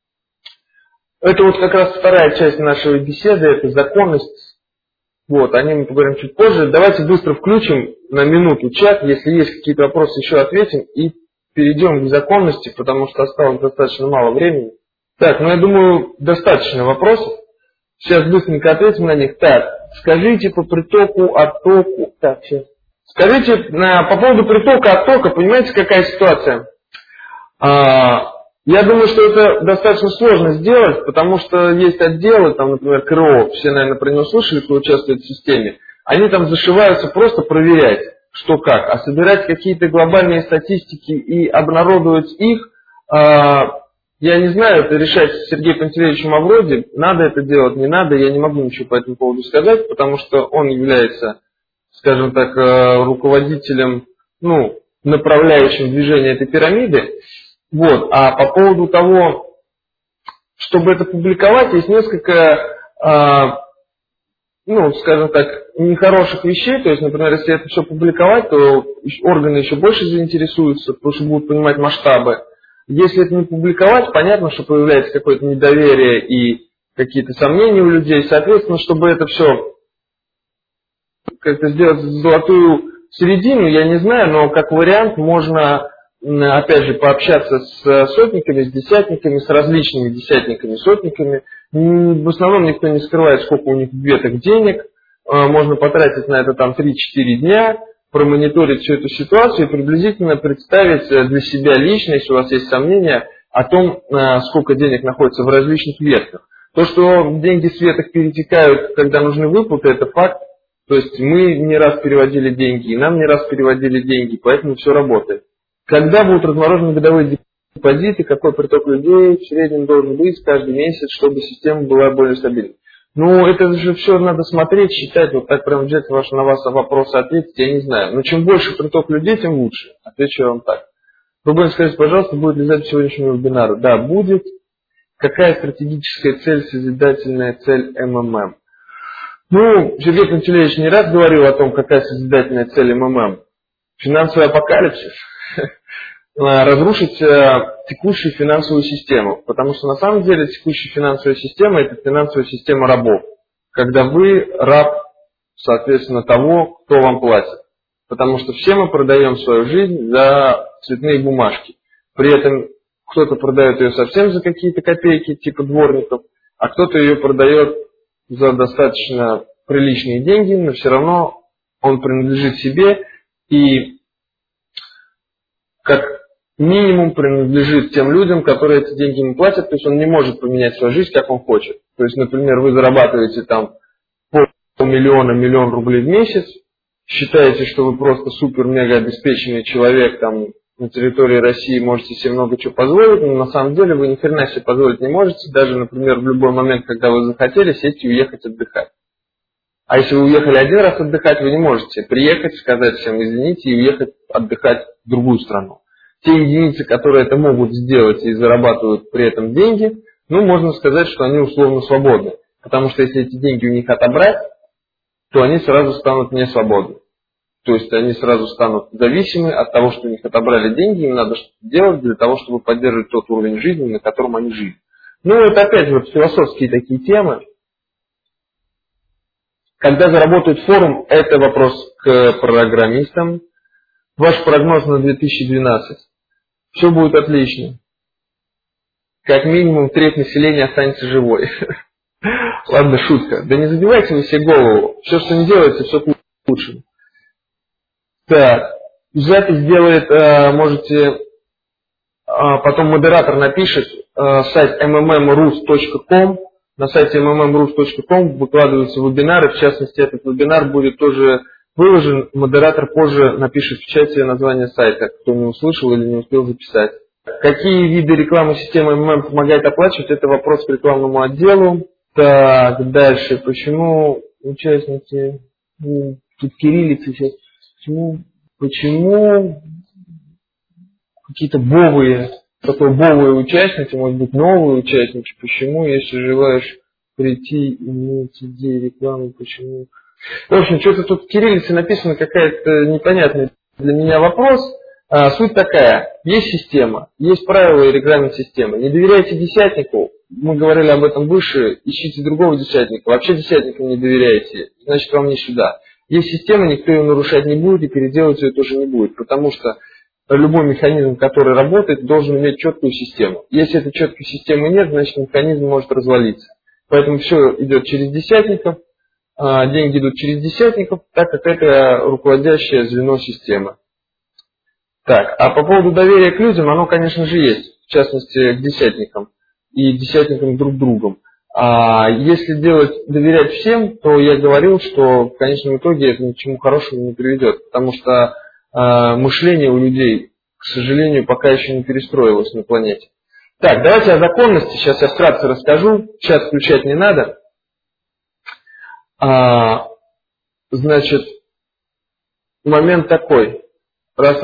Это вот как раз вторая часть нашей беседы, это законность. Вот, о ней мы поговорим чуть позже. Давайте быстро включим на минуту чат, если есть какие-то вопросы, еще ответим и перейдем к законности, потому что осталось достаточно мало времени. Так, ну я думаю, достаточно вопросов. Сейчас быстренько ответим на них. Так, скажите по притоку, оттоку. Так, сейчас. Скажите по поводу притока, оттока, понимаете, какая ситуация? Я думаю, что это достаточно сложно сделать, потому что есть отделы, там, например, КРО, все, наверное, про него слышали, кто участвует в системе, они там зашиваются просто проверять, что как, а собирать какие-то глобальные статистики и обнародовать их, я не знаю, это решать Сергею Пантелеевичу Мавроди, надо это делать, не надо, я не могу ничего по этому поводу сказать, потому что он является, скажем так, руководителем, направляющим движение этой пирамиды. Вот. А по поводу того, чтобы это публиковать, есть несколько, скажем так, нехороших вещей. То есть, например, если это все публиковать, то органы еще больше заинтересуются, потому что будут понимать масштабы. Если это не публиковать, понятно, что появляется какое-то недоверие и какие-то сомнения у людей. Соответственно, чтобы это все как-то сделать золотую середину, я не знаю, но как вариант можно, опять же, пообщаться с сотниками, с десятниками, с различными десятниками, сотниками. В основном никто не скрывает, сколько у них веток денег. Можно потратить на это там 3-4 дня, промониторить всю эту ситуацию и приблизительно представить для себя лично, если у вас есть сомнения, о том, сколько денег находится в различных ветках. То, что деньги с веток перетекают, когда нужны выплаты, это факт. То есть мы не раз переводили деньги, и нам не раз переводили деньги, поэтому все работает. Когда будут разморожены годовые депозиты, какой приток людей в среднем должен быть каждый месяц, чтобы система была более стабильной? Ну, это же все надо смотреть, считать, вот так прям взять на вас вопросы ответить, я не знаю. Но чем больше приток людей, тем лучше. Отвечу я вам так. Рубен, скажите, пожалуйста, будет ли запись сегодняшнего вебинара? Да, будет. Какая стратегическая цель, созидательная цель МММ? Ну, Сергей Пантелеевич не раз говорил о том, какая созидательная цель МММ. Финансовый апокалипсис. Разрушить текущую финансовую систему. Потому что на самом деле текущая финансовая система – это финансовая система рабов. Когда вы раб, соответственно, того, кто вам платит. Потому что все мы продаем свою жизнь за цветные бумажки. При этом кто-то продает ее совсем за какие-то копейки, типа дворников, а кто-то ее продает за достаточно приличные деньги, но все равно он принадлежит себе и как минимум принадлежит тем людям, которые эти деньги ему платят, то есть он не может поменять свою жизнь, как он хочет. То есть, например, вы зарабатываете там $500,000 рублей в месяц, считаете, что вы просто супер-мега обеспеченный человек там на территории России, можете себе много чего позволить, но на самом деле вы ни хрена себе позволить не можете, даже, например, в любой момент, когда вы захотели, сесть и уехать отдыхать. А если вы уехали один раз отдыхать, вы не можете приехать, сказать всем извините и уехать отдыхать в другую страну. Те единицы, которые это могут сделать и зарабатывают при этом деньги, ну, можно сказать, что они условно свободны. Потому что если эти деньги у них отобрать, то они сразу станут несвободны. То есть они сразу станут зависимы от того, что у них отобрали деньги, им надо что-то делать для того, чтобы поддерживать тот уровень жизни, на котором они жили. Ну, это опять же философские такие темы. Когда заработает форум, это вопрос к программистам. Ваш прогноз на 2012. Все будет отлично. Как минимум треть населения останется живой. Ладно, шутка. Да не забивайте вы себе голову. Все, что не делается, все к лучшему. Так, запись делает, можете, потом модератор напишет, сайт mmmrus.com. На сайте mmmrus.com выкладываются вебинары, в частности, этот вебинар будет тоже выложен. Модератор позже напишет в чате название сайта, кто не услышал или не успел записать. Какие виды рекламы системы МММ помогает оплачивать, это вопрос к рекламному отделу. Так, дальше. Почему участники, тут кириллицы сейчас, почему какие-то бовые участники, может быть, новые участники, почему, если желаешь прийти, иметь идеи рекламы, почему? В общем, что-то тут в кириллице написано, какая-то непонятная для меня вопрос. Суть такая, есть система, есть правила и регламент системы. Не доверяйте десятнику, мы говорили об этом выше, ищите другого десятника. Вообще десятникам не доверяйте, значит вам не сюда. Есть система, никто ее нарушать не будет и переделывать ее тоже не будет, потому что любой механизм, который работает, должен иметь четкую систему. Если этой четкой системы нет, значит механизм может развалиться. Поэтому все идет через десятников, деньги идут через десятников, так как это руководящее звено системы. Так, а по поводу доверия к людям, оно, конечно же, есть, в частности, к десятникам и десятникам друг другом. А если доверять всем, то я говорил, что в конечном итоге это ни к чему хорошему не приведет, потому что мышление у людей, к сожалению, пока еще не перестроилось на планете. Так, давайте о законности, сейчас я вкратце расскажу, чат включать не надо. Значит, момент такой. Раз.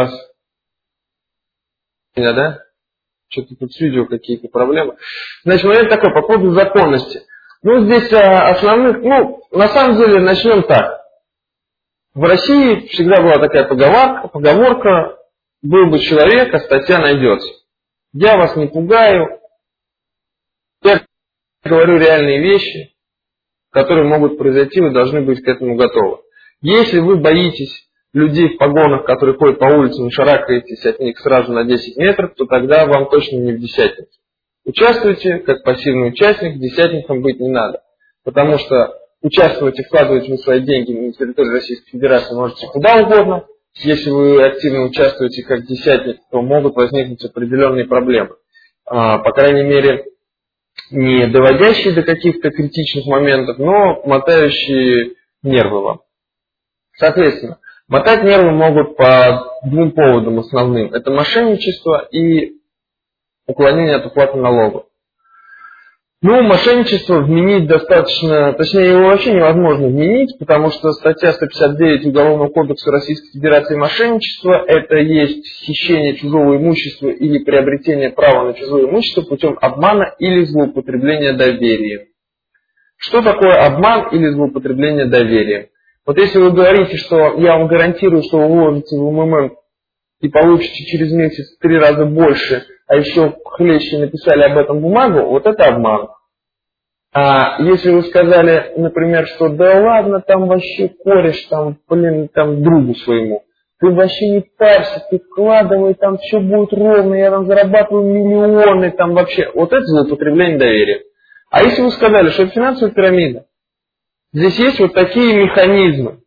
Да? Что-то тут с видео какие-то проблемы. Значит, момент такой, по поводу законности. Ну, здесь основных, на самом деле, начнем так. В России всегда была такая поговорка, был бы человек, а статья найдется. Я вас не пугаю, я говорю реальные вещи, которые могут произойти, вы должны быть к этому готовы. Если вы боитесь людей в погонах, которые ходят по улицам и шарахаетесь от них сразу на 10 метров, то тогда вам точно не в десятнике. Участвуйте как пассивный участник, десятником быть не надо. Потому что участвовать и вкладывать в свои деньги на территории Российской Федерации можете куда угодно. Если вы активно участвуете как десятник, то могут возникнуть определенные проблемы. По крайней мере, не доводящие до каких-то критичных моментов, но мотающие нервы вам. Соответственно, мотать нервы могут по двум поводам основным. Это мошенничество и уклонение от уплаты налогов. Мошенничество вменить достаточно, точнее его вообще невозможно вменить, потому что статья 159 Уголовного кодекса Российской Федерации мошенничество – это есть хищение чужого имущества или приобретение права на чужое имущество путем обмана или злоупотребления доверием. Что такое обман или злоупотребление доверием? Вот если вы говорите, что я вам гарантирую, что вы вложите в МММ и получите через месяц в 3 раза больше, а еще хлеще написали об этом бумагу, вот это обман. А если вы сказали, например, что да ладно, там вообще кореш, там, блин, там другу своему, ты вообще не парься, ты вкладывай, там все будет ровно, я там зарабатываю миллионы, там вообще, вот это злоупотребление доверия. А если вы сказали, что это финансовая пирамида, здесь есть вот такие механизмы,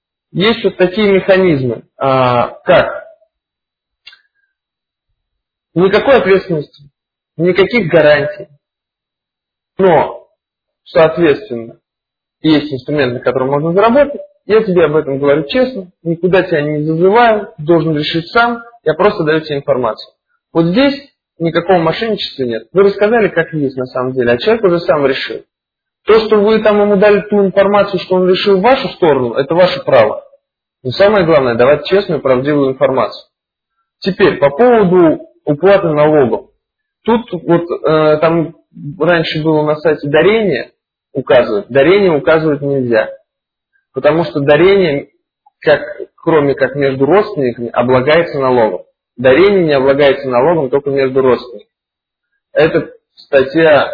как никакой ответственности, никаких гарантий, но, соответственно, есть инструмент, на котором можно заработать, я тебе об этом говорю честно, никуда тебя не зазываю, должен решить сам, я просто даю тебе информацию. Вот здесь никакого мошенничества нет. Вы рассказали, как есть на самом деле, а человек уже сам решил. То, что вы там ему дали ту информацию, что он решил в вашу сторону, это ваше право. Но самое главное, давать честную, правдивую информацию. Теперь, по поводу уплаты налогов. Тут вот там раньше было на сайте дарение указывать. Дарение указывать нельзя. Потому что дарение, кроме как между родственниками, облагается налогом. Дарение не облагается налогом только между родственниками. Это статья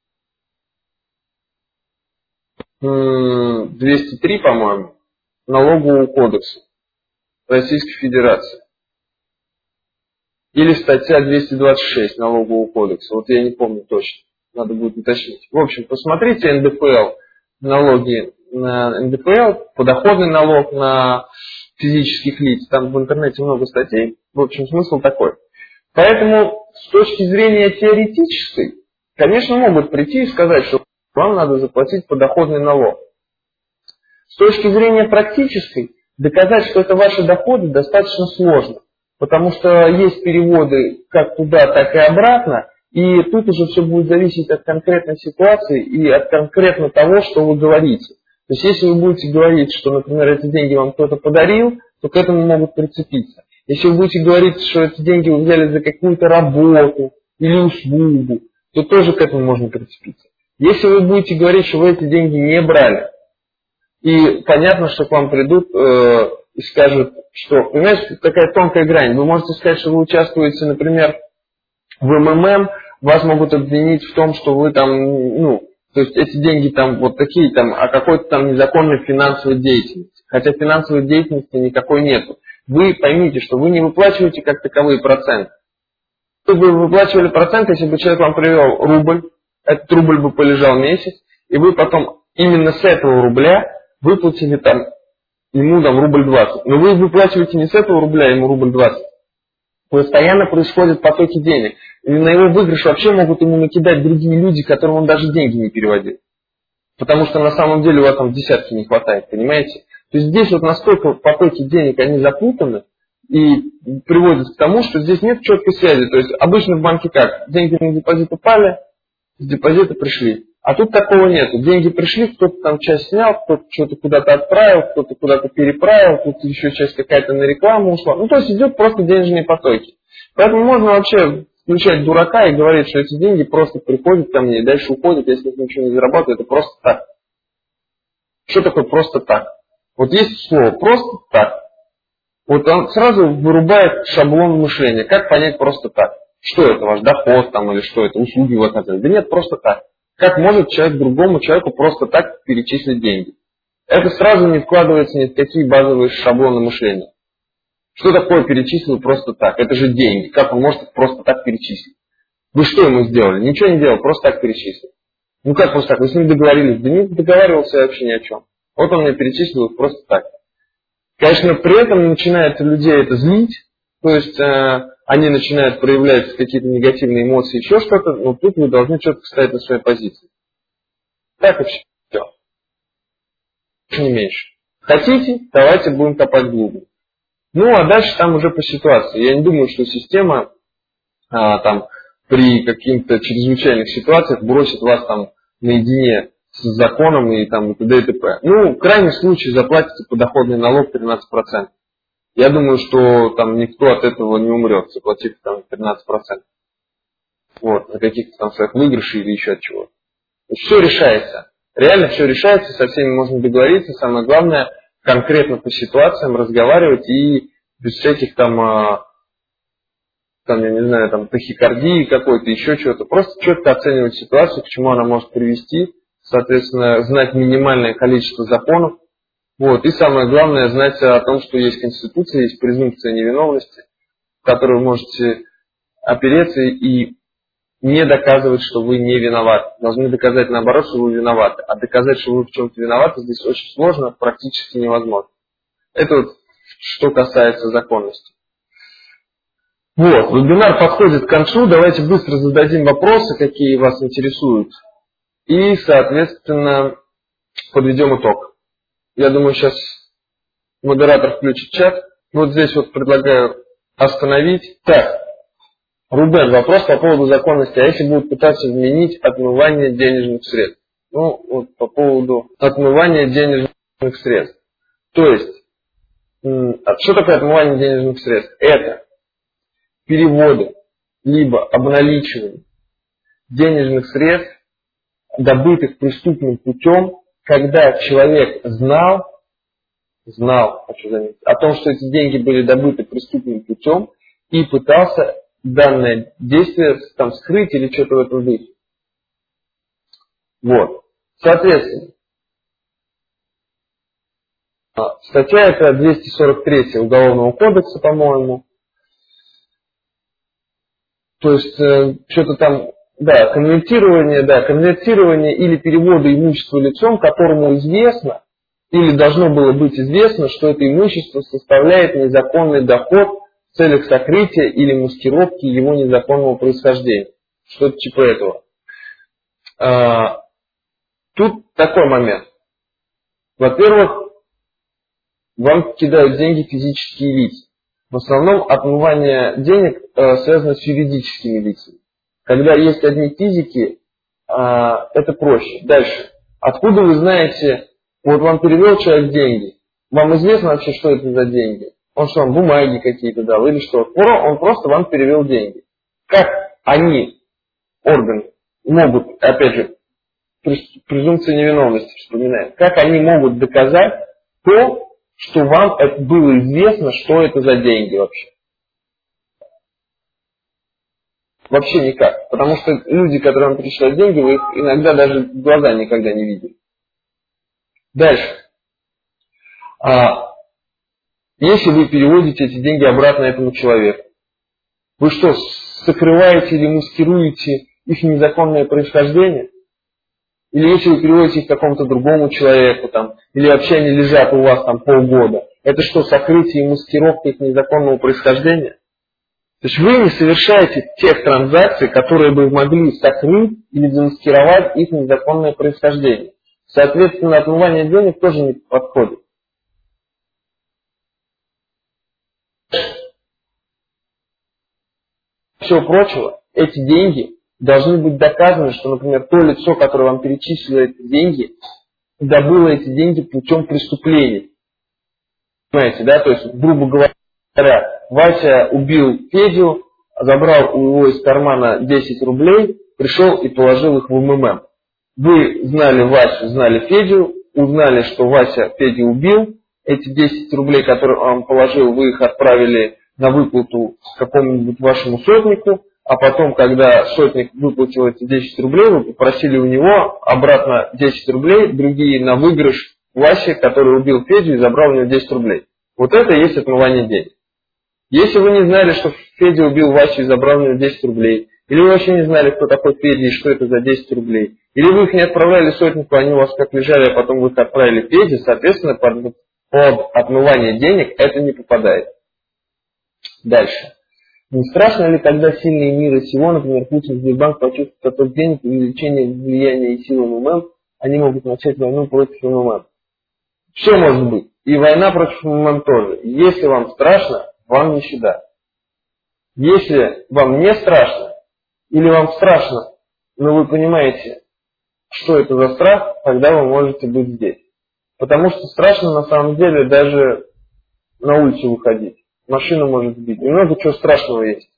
203, по-моему, Налогового кодекса Российской Федерации. Или статья 226 Налогового кодекса. Вот я не помню точно. Надо будет уточнить. В общем, посмотрите НДФЛ, налоги на НДФЛ, подоходный налог на физических лиц. Там в интернете много статей. В общем, смысл такой. Поэтому с точки зрения теоретической, конечно, могут прийти и сказать, что вам надо заплатить подоходный налог. С точки зрения практической, доказать, что это ваши доходы, достаточно сложно. Потому что есть переводы как туда, так и обратно. И тут уже все будет зависеть от конкретной ситуации и от конкретно того, что вы говорите. То есть, если вы будете говорить, что, например, эти деньги вам кто-то подарил, то к этому могут прицепиться. Если вы будете говорить, что эти деньги вы взяли за какую-то работу или услугу, то тоже к этому можно прицепиться. Если вы будете говорить, что вы эти деньги не брали, и понятно, что к вам придут и скажут, что, понимаете, такая тонкая грань. Вы можете сказать, что вы участвуете, например, в МММ, вас могут обвинить в том, что вы там, то есть эти деньги там вот такие там, о какой-то там незаконной финансовой деятельности. Хотя финансовой деятельности никакой нету. Вы поймите, что вы не выплачиваете как таковые проценты. Вы бы выплачивали процент, если бы человек вам привел рубль, этот рубль бы полежал месяц, и вы потом именно с этого рубля выплатили там ему там рубль 20. Но вы выплачиваете не с этого рубля ему рубль 20. Постоянно происходят потоки денег. И на его выигрыш вообще могут ему накидать другие люди, которым он даже деньги не переводил. Потому что на самом деле у вас там десятки не хватает, понимаете? То есть здесь вот настолько потоки денег, они запутаны и приводят к тому, что здесь нет четкой связи. То есть обычно в банке как? Деньги на депозит упали, с депозита пришли. А тут такого нет. Деньги пришли, кто-то там часть снял, кто-то что-то куда-то отправил, кто-то куда-то переправил, тут еще часть какая-то на рекламу ушла. То есть идет просто денежные потоки. Поэтому можно вообще включать дурака и говорить, что эти деньги просто приходят ко мне и дальше уходят, я с них ничего не зарабатываю, это просто так. Что такое просто так? Вот есть слово «просто так». Вот он сразу вырубает шаблон мышления. Как понять просто так? Что это, ваш доход там или что это, услуги вы оказываете? Да нет, просто так. Как может человек другому человеку просто так перечислить деньги? Это сразу не вкладывается ни в какие базовые шаблоны мышления. Что такое перечислил просто так? Это же деньги. Как он может их просто так перечислить? Вы что ему сделали? Ничего не делал, просто так перечислил. Как просто так? Вы с ним договорились? Да не договаривался вообще ни о чем. Вот он мне перечислил их просто так. Конечно, при этом начинает людей это злить. То есть они начинают проявлять какие-то негативные эмоции, еще что-то, но тут вы должны четко стоять на своей позиции. Так и все. Не меньше. Хотите, давайте будем копать глубже. А дальше там уже по ситуации. Я не думаю, что система там при каких-то чрезвычайных ситуациях бросит вас там наедине с законом и там и т.д. и т.п. В крайнем случае заплатите подоходный налог 13%. Я думаю, что там никто от этого не умрет, заплатив там 13%. Вот, на каких-то там своих выигрышей или еще от чего. Все решается. Реально все решается, со всеми можно договориться. Самое главное, конкретно по ситуациям разговаривать и без всяких там там, я не знаю, там, тахикардии какой-то, еще чего-то. Просто четко оценивать ситуацию, к чему она может привести, соответственно, знать минимальное количество законов. Вот. И самое главное, знать о том, что есть Конституция, есть презумпция невиновности, в которую вы можете опереться и не доказывать, что вы не виноваты. Должны доказать наоборот, что вы виноваты. А доказать, что вы в чем-то виноваты, здесь очень сложно, практически невозможно. Это вот что касается законности. Вот, вебинар подходит к концу. Давайте быстро зададим вопросы, какие вас интересуют. И, соответственно, подведем итог. Я думаю, сейчас модератор включит чат. Вот здесь вот предлагаю остановить. Так, Рубен, вопрос по поводу законности. А если будут пытаться изменить отмывание денежных средств? Ну, вот по поводу отмывания денежных средств. То есть, что такое отмывание денежных средств? Это переводы, либо обналичивание денежных средств, добытых преступным путем, когда человек знал, хочу заметить, о том, что эти деньги были добыты преступным путем, и пытался данное действие там скрыть или что-то в этом духе. Вот. Соответственно, статья это 243 Уголовного кодекса, по-моему. То есть, что-то там, конвертирование или переводы имущества лицом, которому известно, или должно было быть известно, что это имущество составляет незаконный доход в целях сокрытия или маскировки его незаконного происхождения. Что-то типа этого. Тут такой момент. Во-первых, вам кидают деньги физические лица. В основном отмывание денег связано с юридическими лицами. Когда есть одни физики, это проще. Дальше. Откуда вы знаете, вот вам перевел человек деньги, вам известно вообще, что это за деньги? Он что, вам бумаги какие-то дал или что? Он просто вам перевел деньги. Как они, органы, могут, опять же, презумпция невиновности вспоминаем, как они могут доказать то, что вам это было известно, что это за деньги вообще? Вообще никак. Потому что люди, которые вам пришли деньги, вы их иногда даже в глаза никогда не видели. Дальше. Если вы переводите эти деньги обратно этому человеку, вы что, сокрываете или маскируете их незаконное происхождение? Или если вы переводите их какому-то другому человеку, там, или вообще они лежат у вас там полгода, это что, сокрытие и маскировка их незаконного происхождения? То есть вы не совершаете тех транзакций, которые бы могли сокрыть или замаскировать их незаконное происхождение. Соответственно, отмывание денег тоже не подходит. Всего прочего, эти деньги должны быть доказаны, что, например, то лицо, которое вам перечислило эти деньги, добыло эти деньги путем преступления. Понимаете, да? То есть, грубо говоря, Вася убил Федю, забрал у него из кармана 10 рублей, пришел и положил их в МММ. Вы знали Васю, знали Федю, узнали, что Вася Федю убил. Эти 10 рублей, которые он положил, вы их отправили на выплату какому-нибудь вашему сотнику, а потом, когда сотник выплатил эти 10 рублей, вы попросили у него обратно 10 рублей, другие на выигрыш Васе, который убил Федю и забрал у него 10 рублей. Вот это и есть отмывание денег. Если вы не знали, что Федя убил Васю и забрал у него 10 рублей, или вы вообще не знали, кто такой Федя и что это за 10 рублей, или вы их не отправляли сотнику, они у вас как лежали, а потом вы их отправили Феде, соответственно, под отмывание денег это не попадает. Дальше. Не страшно ли, когда сильные мира сего, например, Путин, Сбербанк, почувствуют поток денег и увеличение влияния и силы МММ, они могут начать войну против МММ? Все может быть. И война против МММ тоже. Если вам страшно, вам не сюда. Если вам не страшно, или вам страшно, но вы понимаете, что это за страх, тогда вы можете быть здесь. Потому что страшно на самом деле даже на улицу выходить. Машину может сбить. Много чего страшного есть.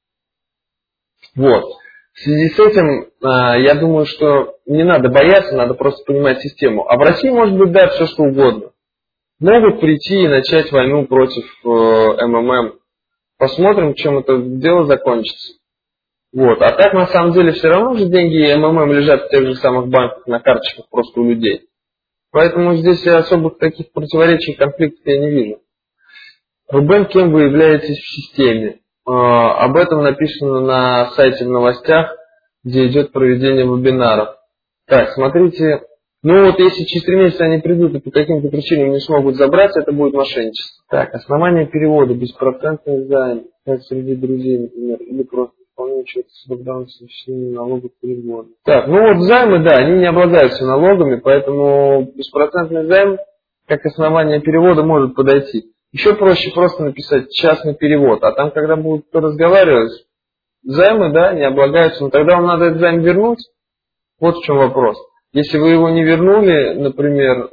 Вот. В связи с этим, я думаю, что не надо бояться, надо просто понимать систему. А в России может быть, да, все что угодно. Могут прийти и начать войну против МММ. посмотрим, чем это дело закончится. Вот. А так, на самом деле, все равно же деньги МММ лежат в тех же самых банках, на карточках просто у людей. Поэтому здесь особых таких противоречий, конфликтов я не вижу. Рубен, кем вы являетесь в системе? Об этом написано на сайте в новостях, где идет проведение вебинаров. Так, смотрите. Ну вот если через 3 месяца они придут и по каким-то причинам не смогут забрать, это будет мошенничество. Так, основание перевода, беспроцентный займ, как среди друзей, например, или просто вполне чего-то с локдауном совмещения налогов перевода. Так, ну вот займы, да, они не облагаются налогами, поэтому беспроцентный займ, как основание перевода, может подойти. Еще проще просто написать частный перевод, а там, когда будут разговаривать, займы, да, не облагаются, но тогда вам надо этот займ вернуть. Вот в чем вопрос. Если вы его не вернули, например,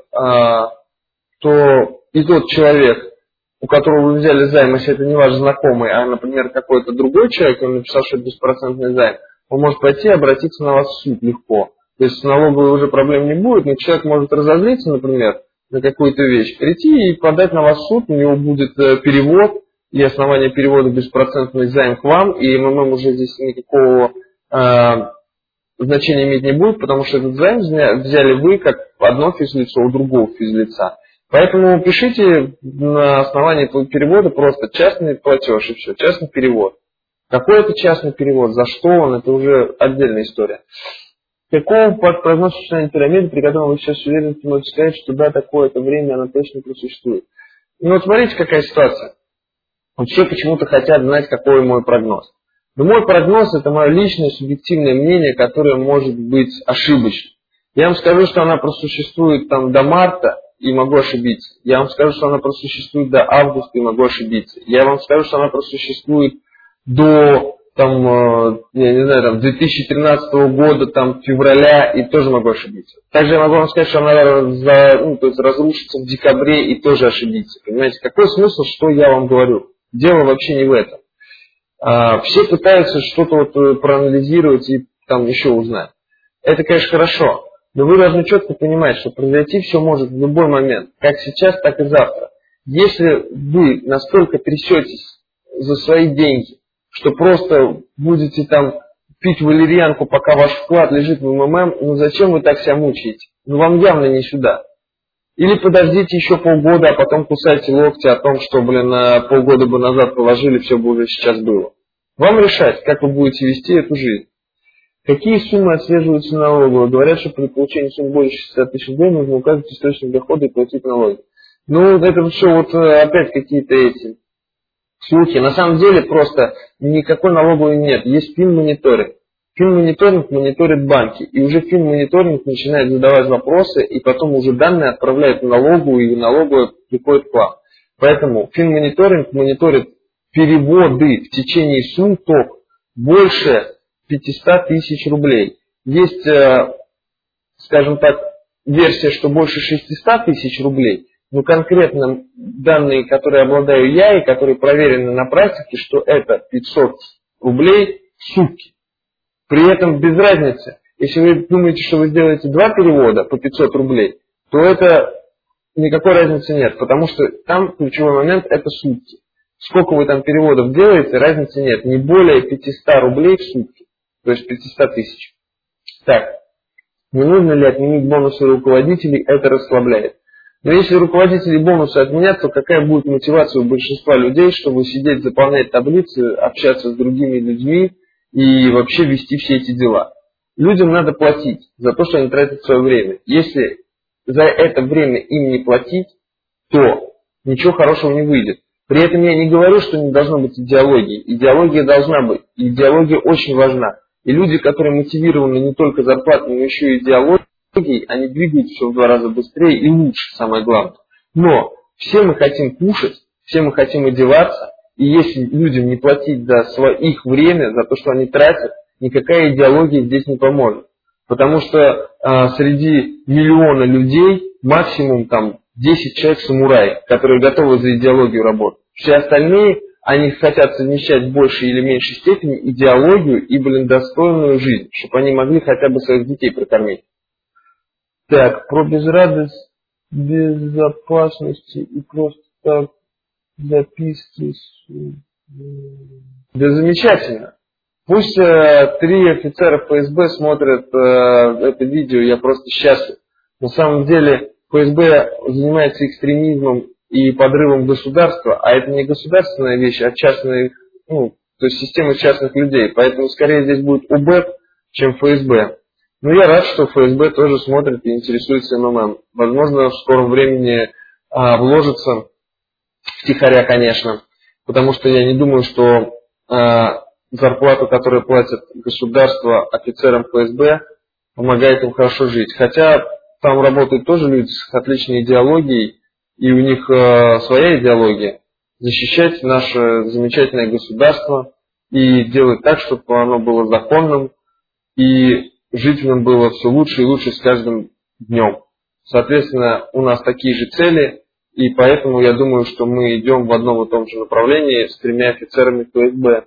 то и тот человек, у которого вы взяли займ, если это не ваш знакомый, а, например, какой-то другой человек, он написал, что это беспроцентный займ, он может пойти и обратиться на вас в суд легко. То есть с налоговой уже проблем не будет, но человек может разозлиться, например, на какую-то вещь, прийти и подать на вас в суд, у него будет перевод, и основание перевода беспроцентный займ к вам, и МММ уже здесь никакого значения иметь не будет, потому что этот займ взяли вы как одно физлицо у другого физлица. Поэтому пишите на основании перевода просто частный платеж и все, частный перевод. Какой это частный перевод, за что он, это уже отдельная история. Какого прогноз существования пирамиды, при котором вы сейчас уверены, можете сказать, что да, такое-то время она точно просуществует. Ну вот смотрите, какая ситуация. Вот все почему-то хотят знать, какой мой прогноз. Но мой прогноз – это мое личное субъективное мнение, которое может быть ошибочным. Я вам скажу, что она просуществует там до марта, и могу ошибиться. Я вам скажу, что она просуществует до августа, и могу ошибиться. Я вам скажу, что она просуществует до там, я не знаю, там, 2013 года, там, февраля, и тоже могу ошибиться. Также я могу вам сказать, что она то есть разрушится в декабре, и тоже ошибиться. Понимаете, какой смысл, что я вам говорю? Дело вообще не в этом. Все пытаются что-то вот проанализировать и там еще узнать. Это, конечно, хорошо. Но вы должны четко понимать, что произойти все может в любой момент. Как сейчас, так и завтра. Если вы настолько трясетесь за свои деньги, что просто будете там пить валерьянку, пока ваш вклад лежит в МММ, ну зачем вы так себя мучаете? Ну вам явно не сюда. Или подождите еще полгода, а потом кусайте локти о том, что, полгода бы назад положили, все бы уже сейчас было. Вам решать, как вы будете вести эту жизнь. Какие суммы отслеживаются налогово? Говорят, что при получении суммы больше 60 тысяч рублей нужно указывать источник дохода и платить налоги. Ну, это все вот опять какие-то эти слухи. На самом деле просто никакой налоговой нет. Есть финмониторинг. Финмониторинг мониторит банки. И уже финмониторинг начинает задавать вопросы, и потом уже данные отправляет в налоговую, и налоговая приходит к вам. Поэтому финмониторинг мониторит переводы в течение сумм ТОК больше 500 тысяч рублей. Есть, скажем так, версия, что больше 600 тысяч рублей, но конкретно данные, которые обладаю я и которые проверены на практике, что это 500 рублей в сутки. При этом без разницы, если вы думаете, что вы сделаете 2 перевода по 500 рублей, то это никакой разницы нет, потому что там ключевой момент это сутки. Сколько вы там переводов делаете, разницы нет. Не более 500 рублей в сутки. То есть 500 тысяч. Так, не нужно ли отменить бонусы руководителей, это расслабляет. Но если руководители бонусы отменят, то какая будет мотивация у большинства людей, чтобы сидеть, заполнять таблицы, общаться с другими людьми и вообще вести все эти дела? Людям надо платить за то, что они тратят свое время. Если за это время им не платить, то ничего хорошего не выйдет. При этом я не говорю, что не должно быть идеологии. Идеология должна быть. Идеология очень важна. И люди, которые мотивированы не только зарплатой, но еще и идеологией, они двигаются все в 2 раза быстрее и лучше, самое главное. Но все мы хотим кушать, все мы хотим одеваться, и если людям не платить за их время, за то, что они тратят, никакая идеология здесь не поможет. Потому что среди миллиона людей максимум там 10 человек самураи, которые готовы за идеологию работать. Все остальные, они хотят совмещать в большей или меньшей степени идеологию и, достойную жизнь, чтобы они могли хотя бы своих детей прокормить. Так, про безопасности и просто так записки Да замечательно. Пусть 3 офицера ФСБ смотрят это видео, я просто счастлив. На самом деле ФСБ занимается экстремизмом и подрывом государства, а это не государственная вещь, а частная, то есть система частных людей. Поэтому скорее здесь будет УБЭП, чем ФСБ. Но я рад, что ФСБ тоже смотрит и интересуется МММ. Возможно, в скором времени вложится втихаря, конечно, потому что я не думаю, что зарплату, которую платит государство офицерам ФСБ, помогает им хорошо жить. Хотя там работают тоже люди с отличной идеологией, и у них своя идеология. Защищать наше замечательное государство и делать так, чтобы оно было законным, и жить в нем было все лучше и лучше с каждым днем. Соответственно, у нас такие же цели, и поэтому я думаю, что мы идем в одном и том же направлении с 3 офицерами ФСБ.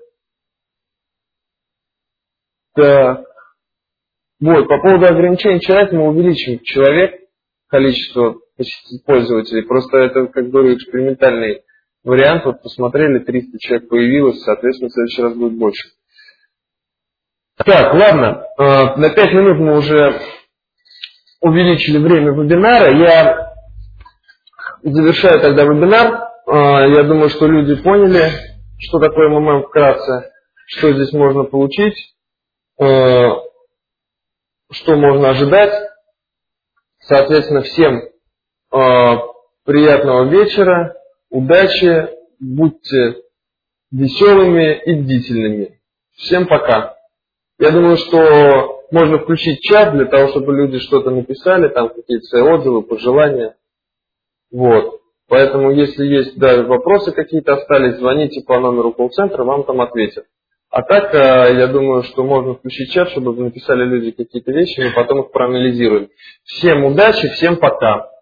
Так. Вот, по поводу ограничения человека мы увеличим количество пользователей. Просто это, как говорю, экспериментальный вариант. Вот посмотрели, 300 человек появилось, соответственно, в следующий раз будет больше. Так, ладно, на 5 минут мы уже увеличили время вебинара. Я завершаю тогда вебинар. Я думаю, что люди поняли, что такое МММ вкратце, что здесь можно получить, что можно ожидать. Соответственно, всем приятного вечера, удачи, будьте веселыми и бдительными. Всем пока. Я думаю, что можно включить чат для того, чтобы люди что-то написали, там какие-то свои отзывы, пожелания. Вот. Поэтому, если есть вопросы какие-то остались, звоните по номеру колл-центра, вам там ответят. А так, я думаю, что можно включить чат, чтобы написали люди какие-то вещи, мы потом их проанализируем. Всем удачи, всем пока.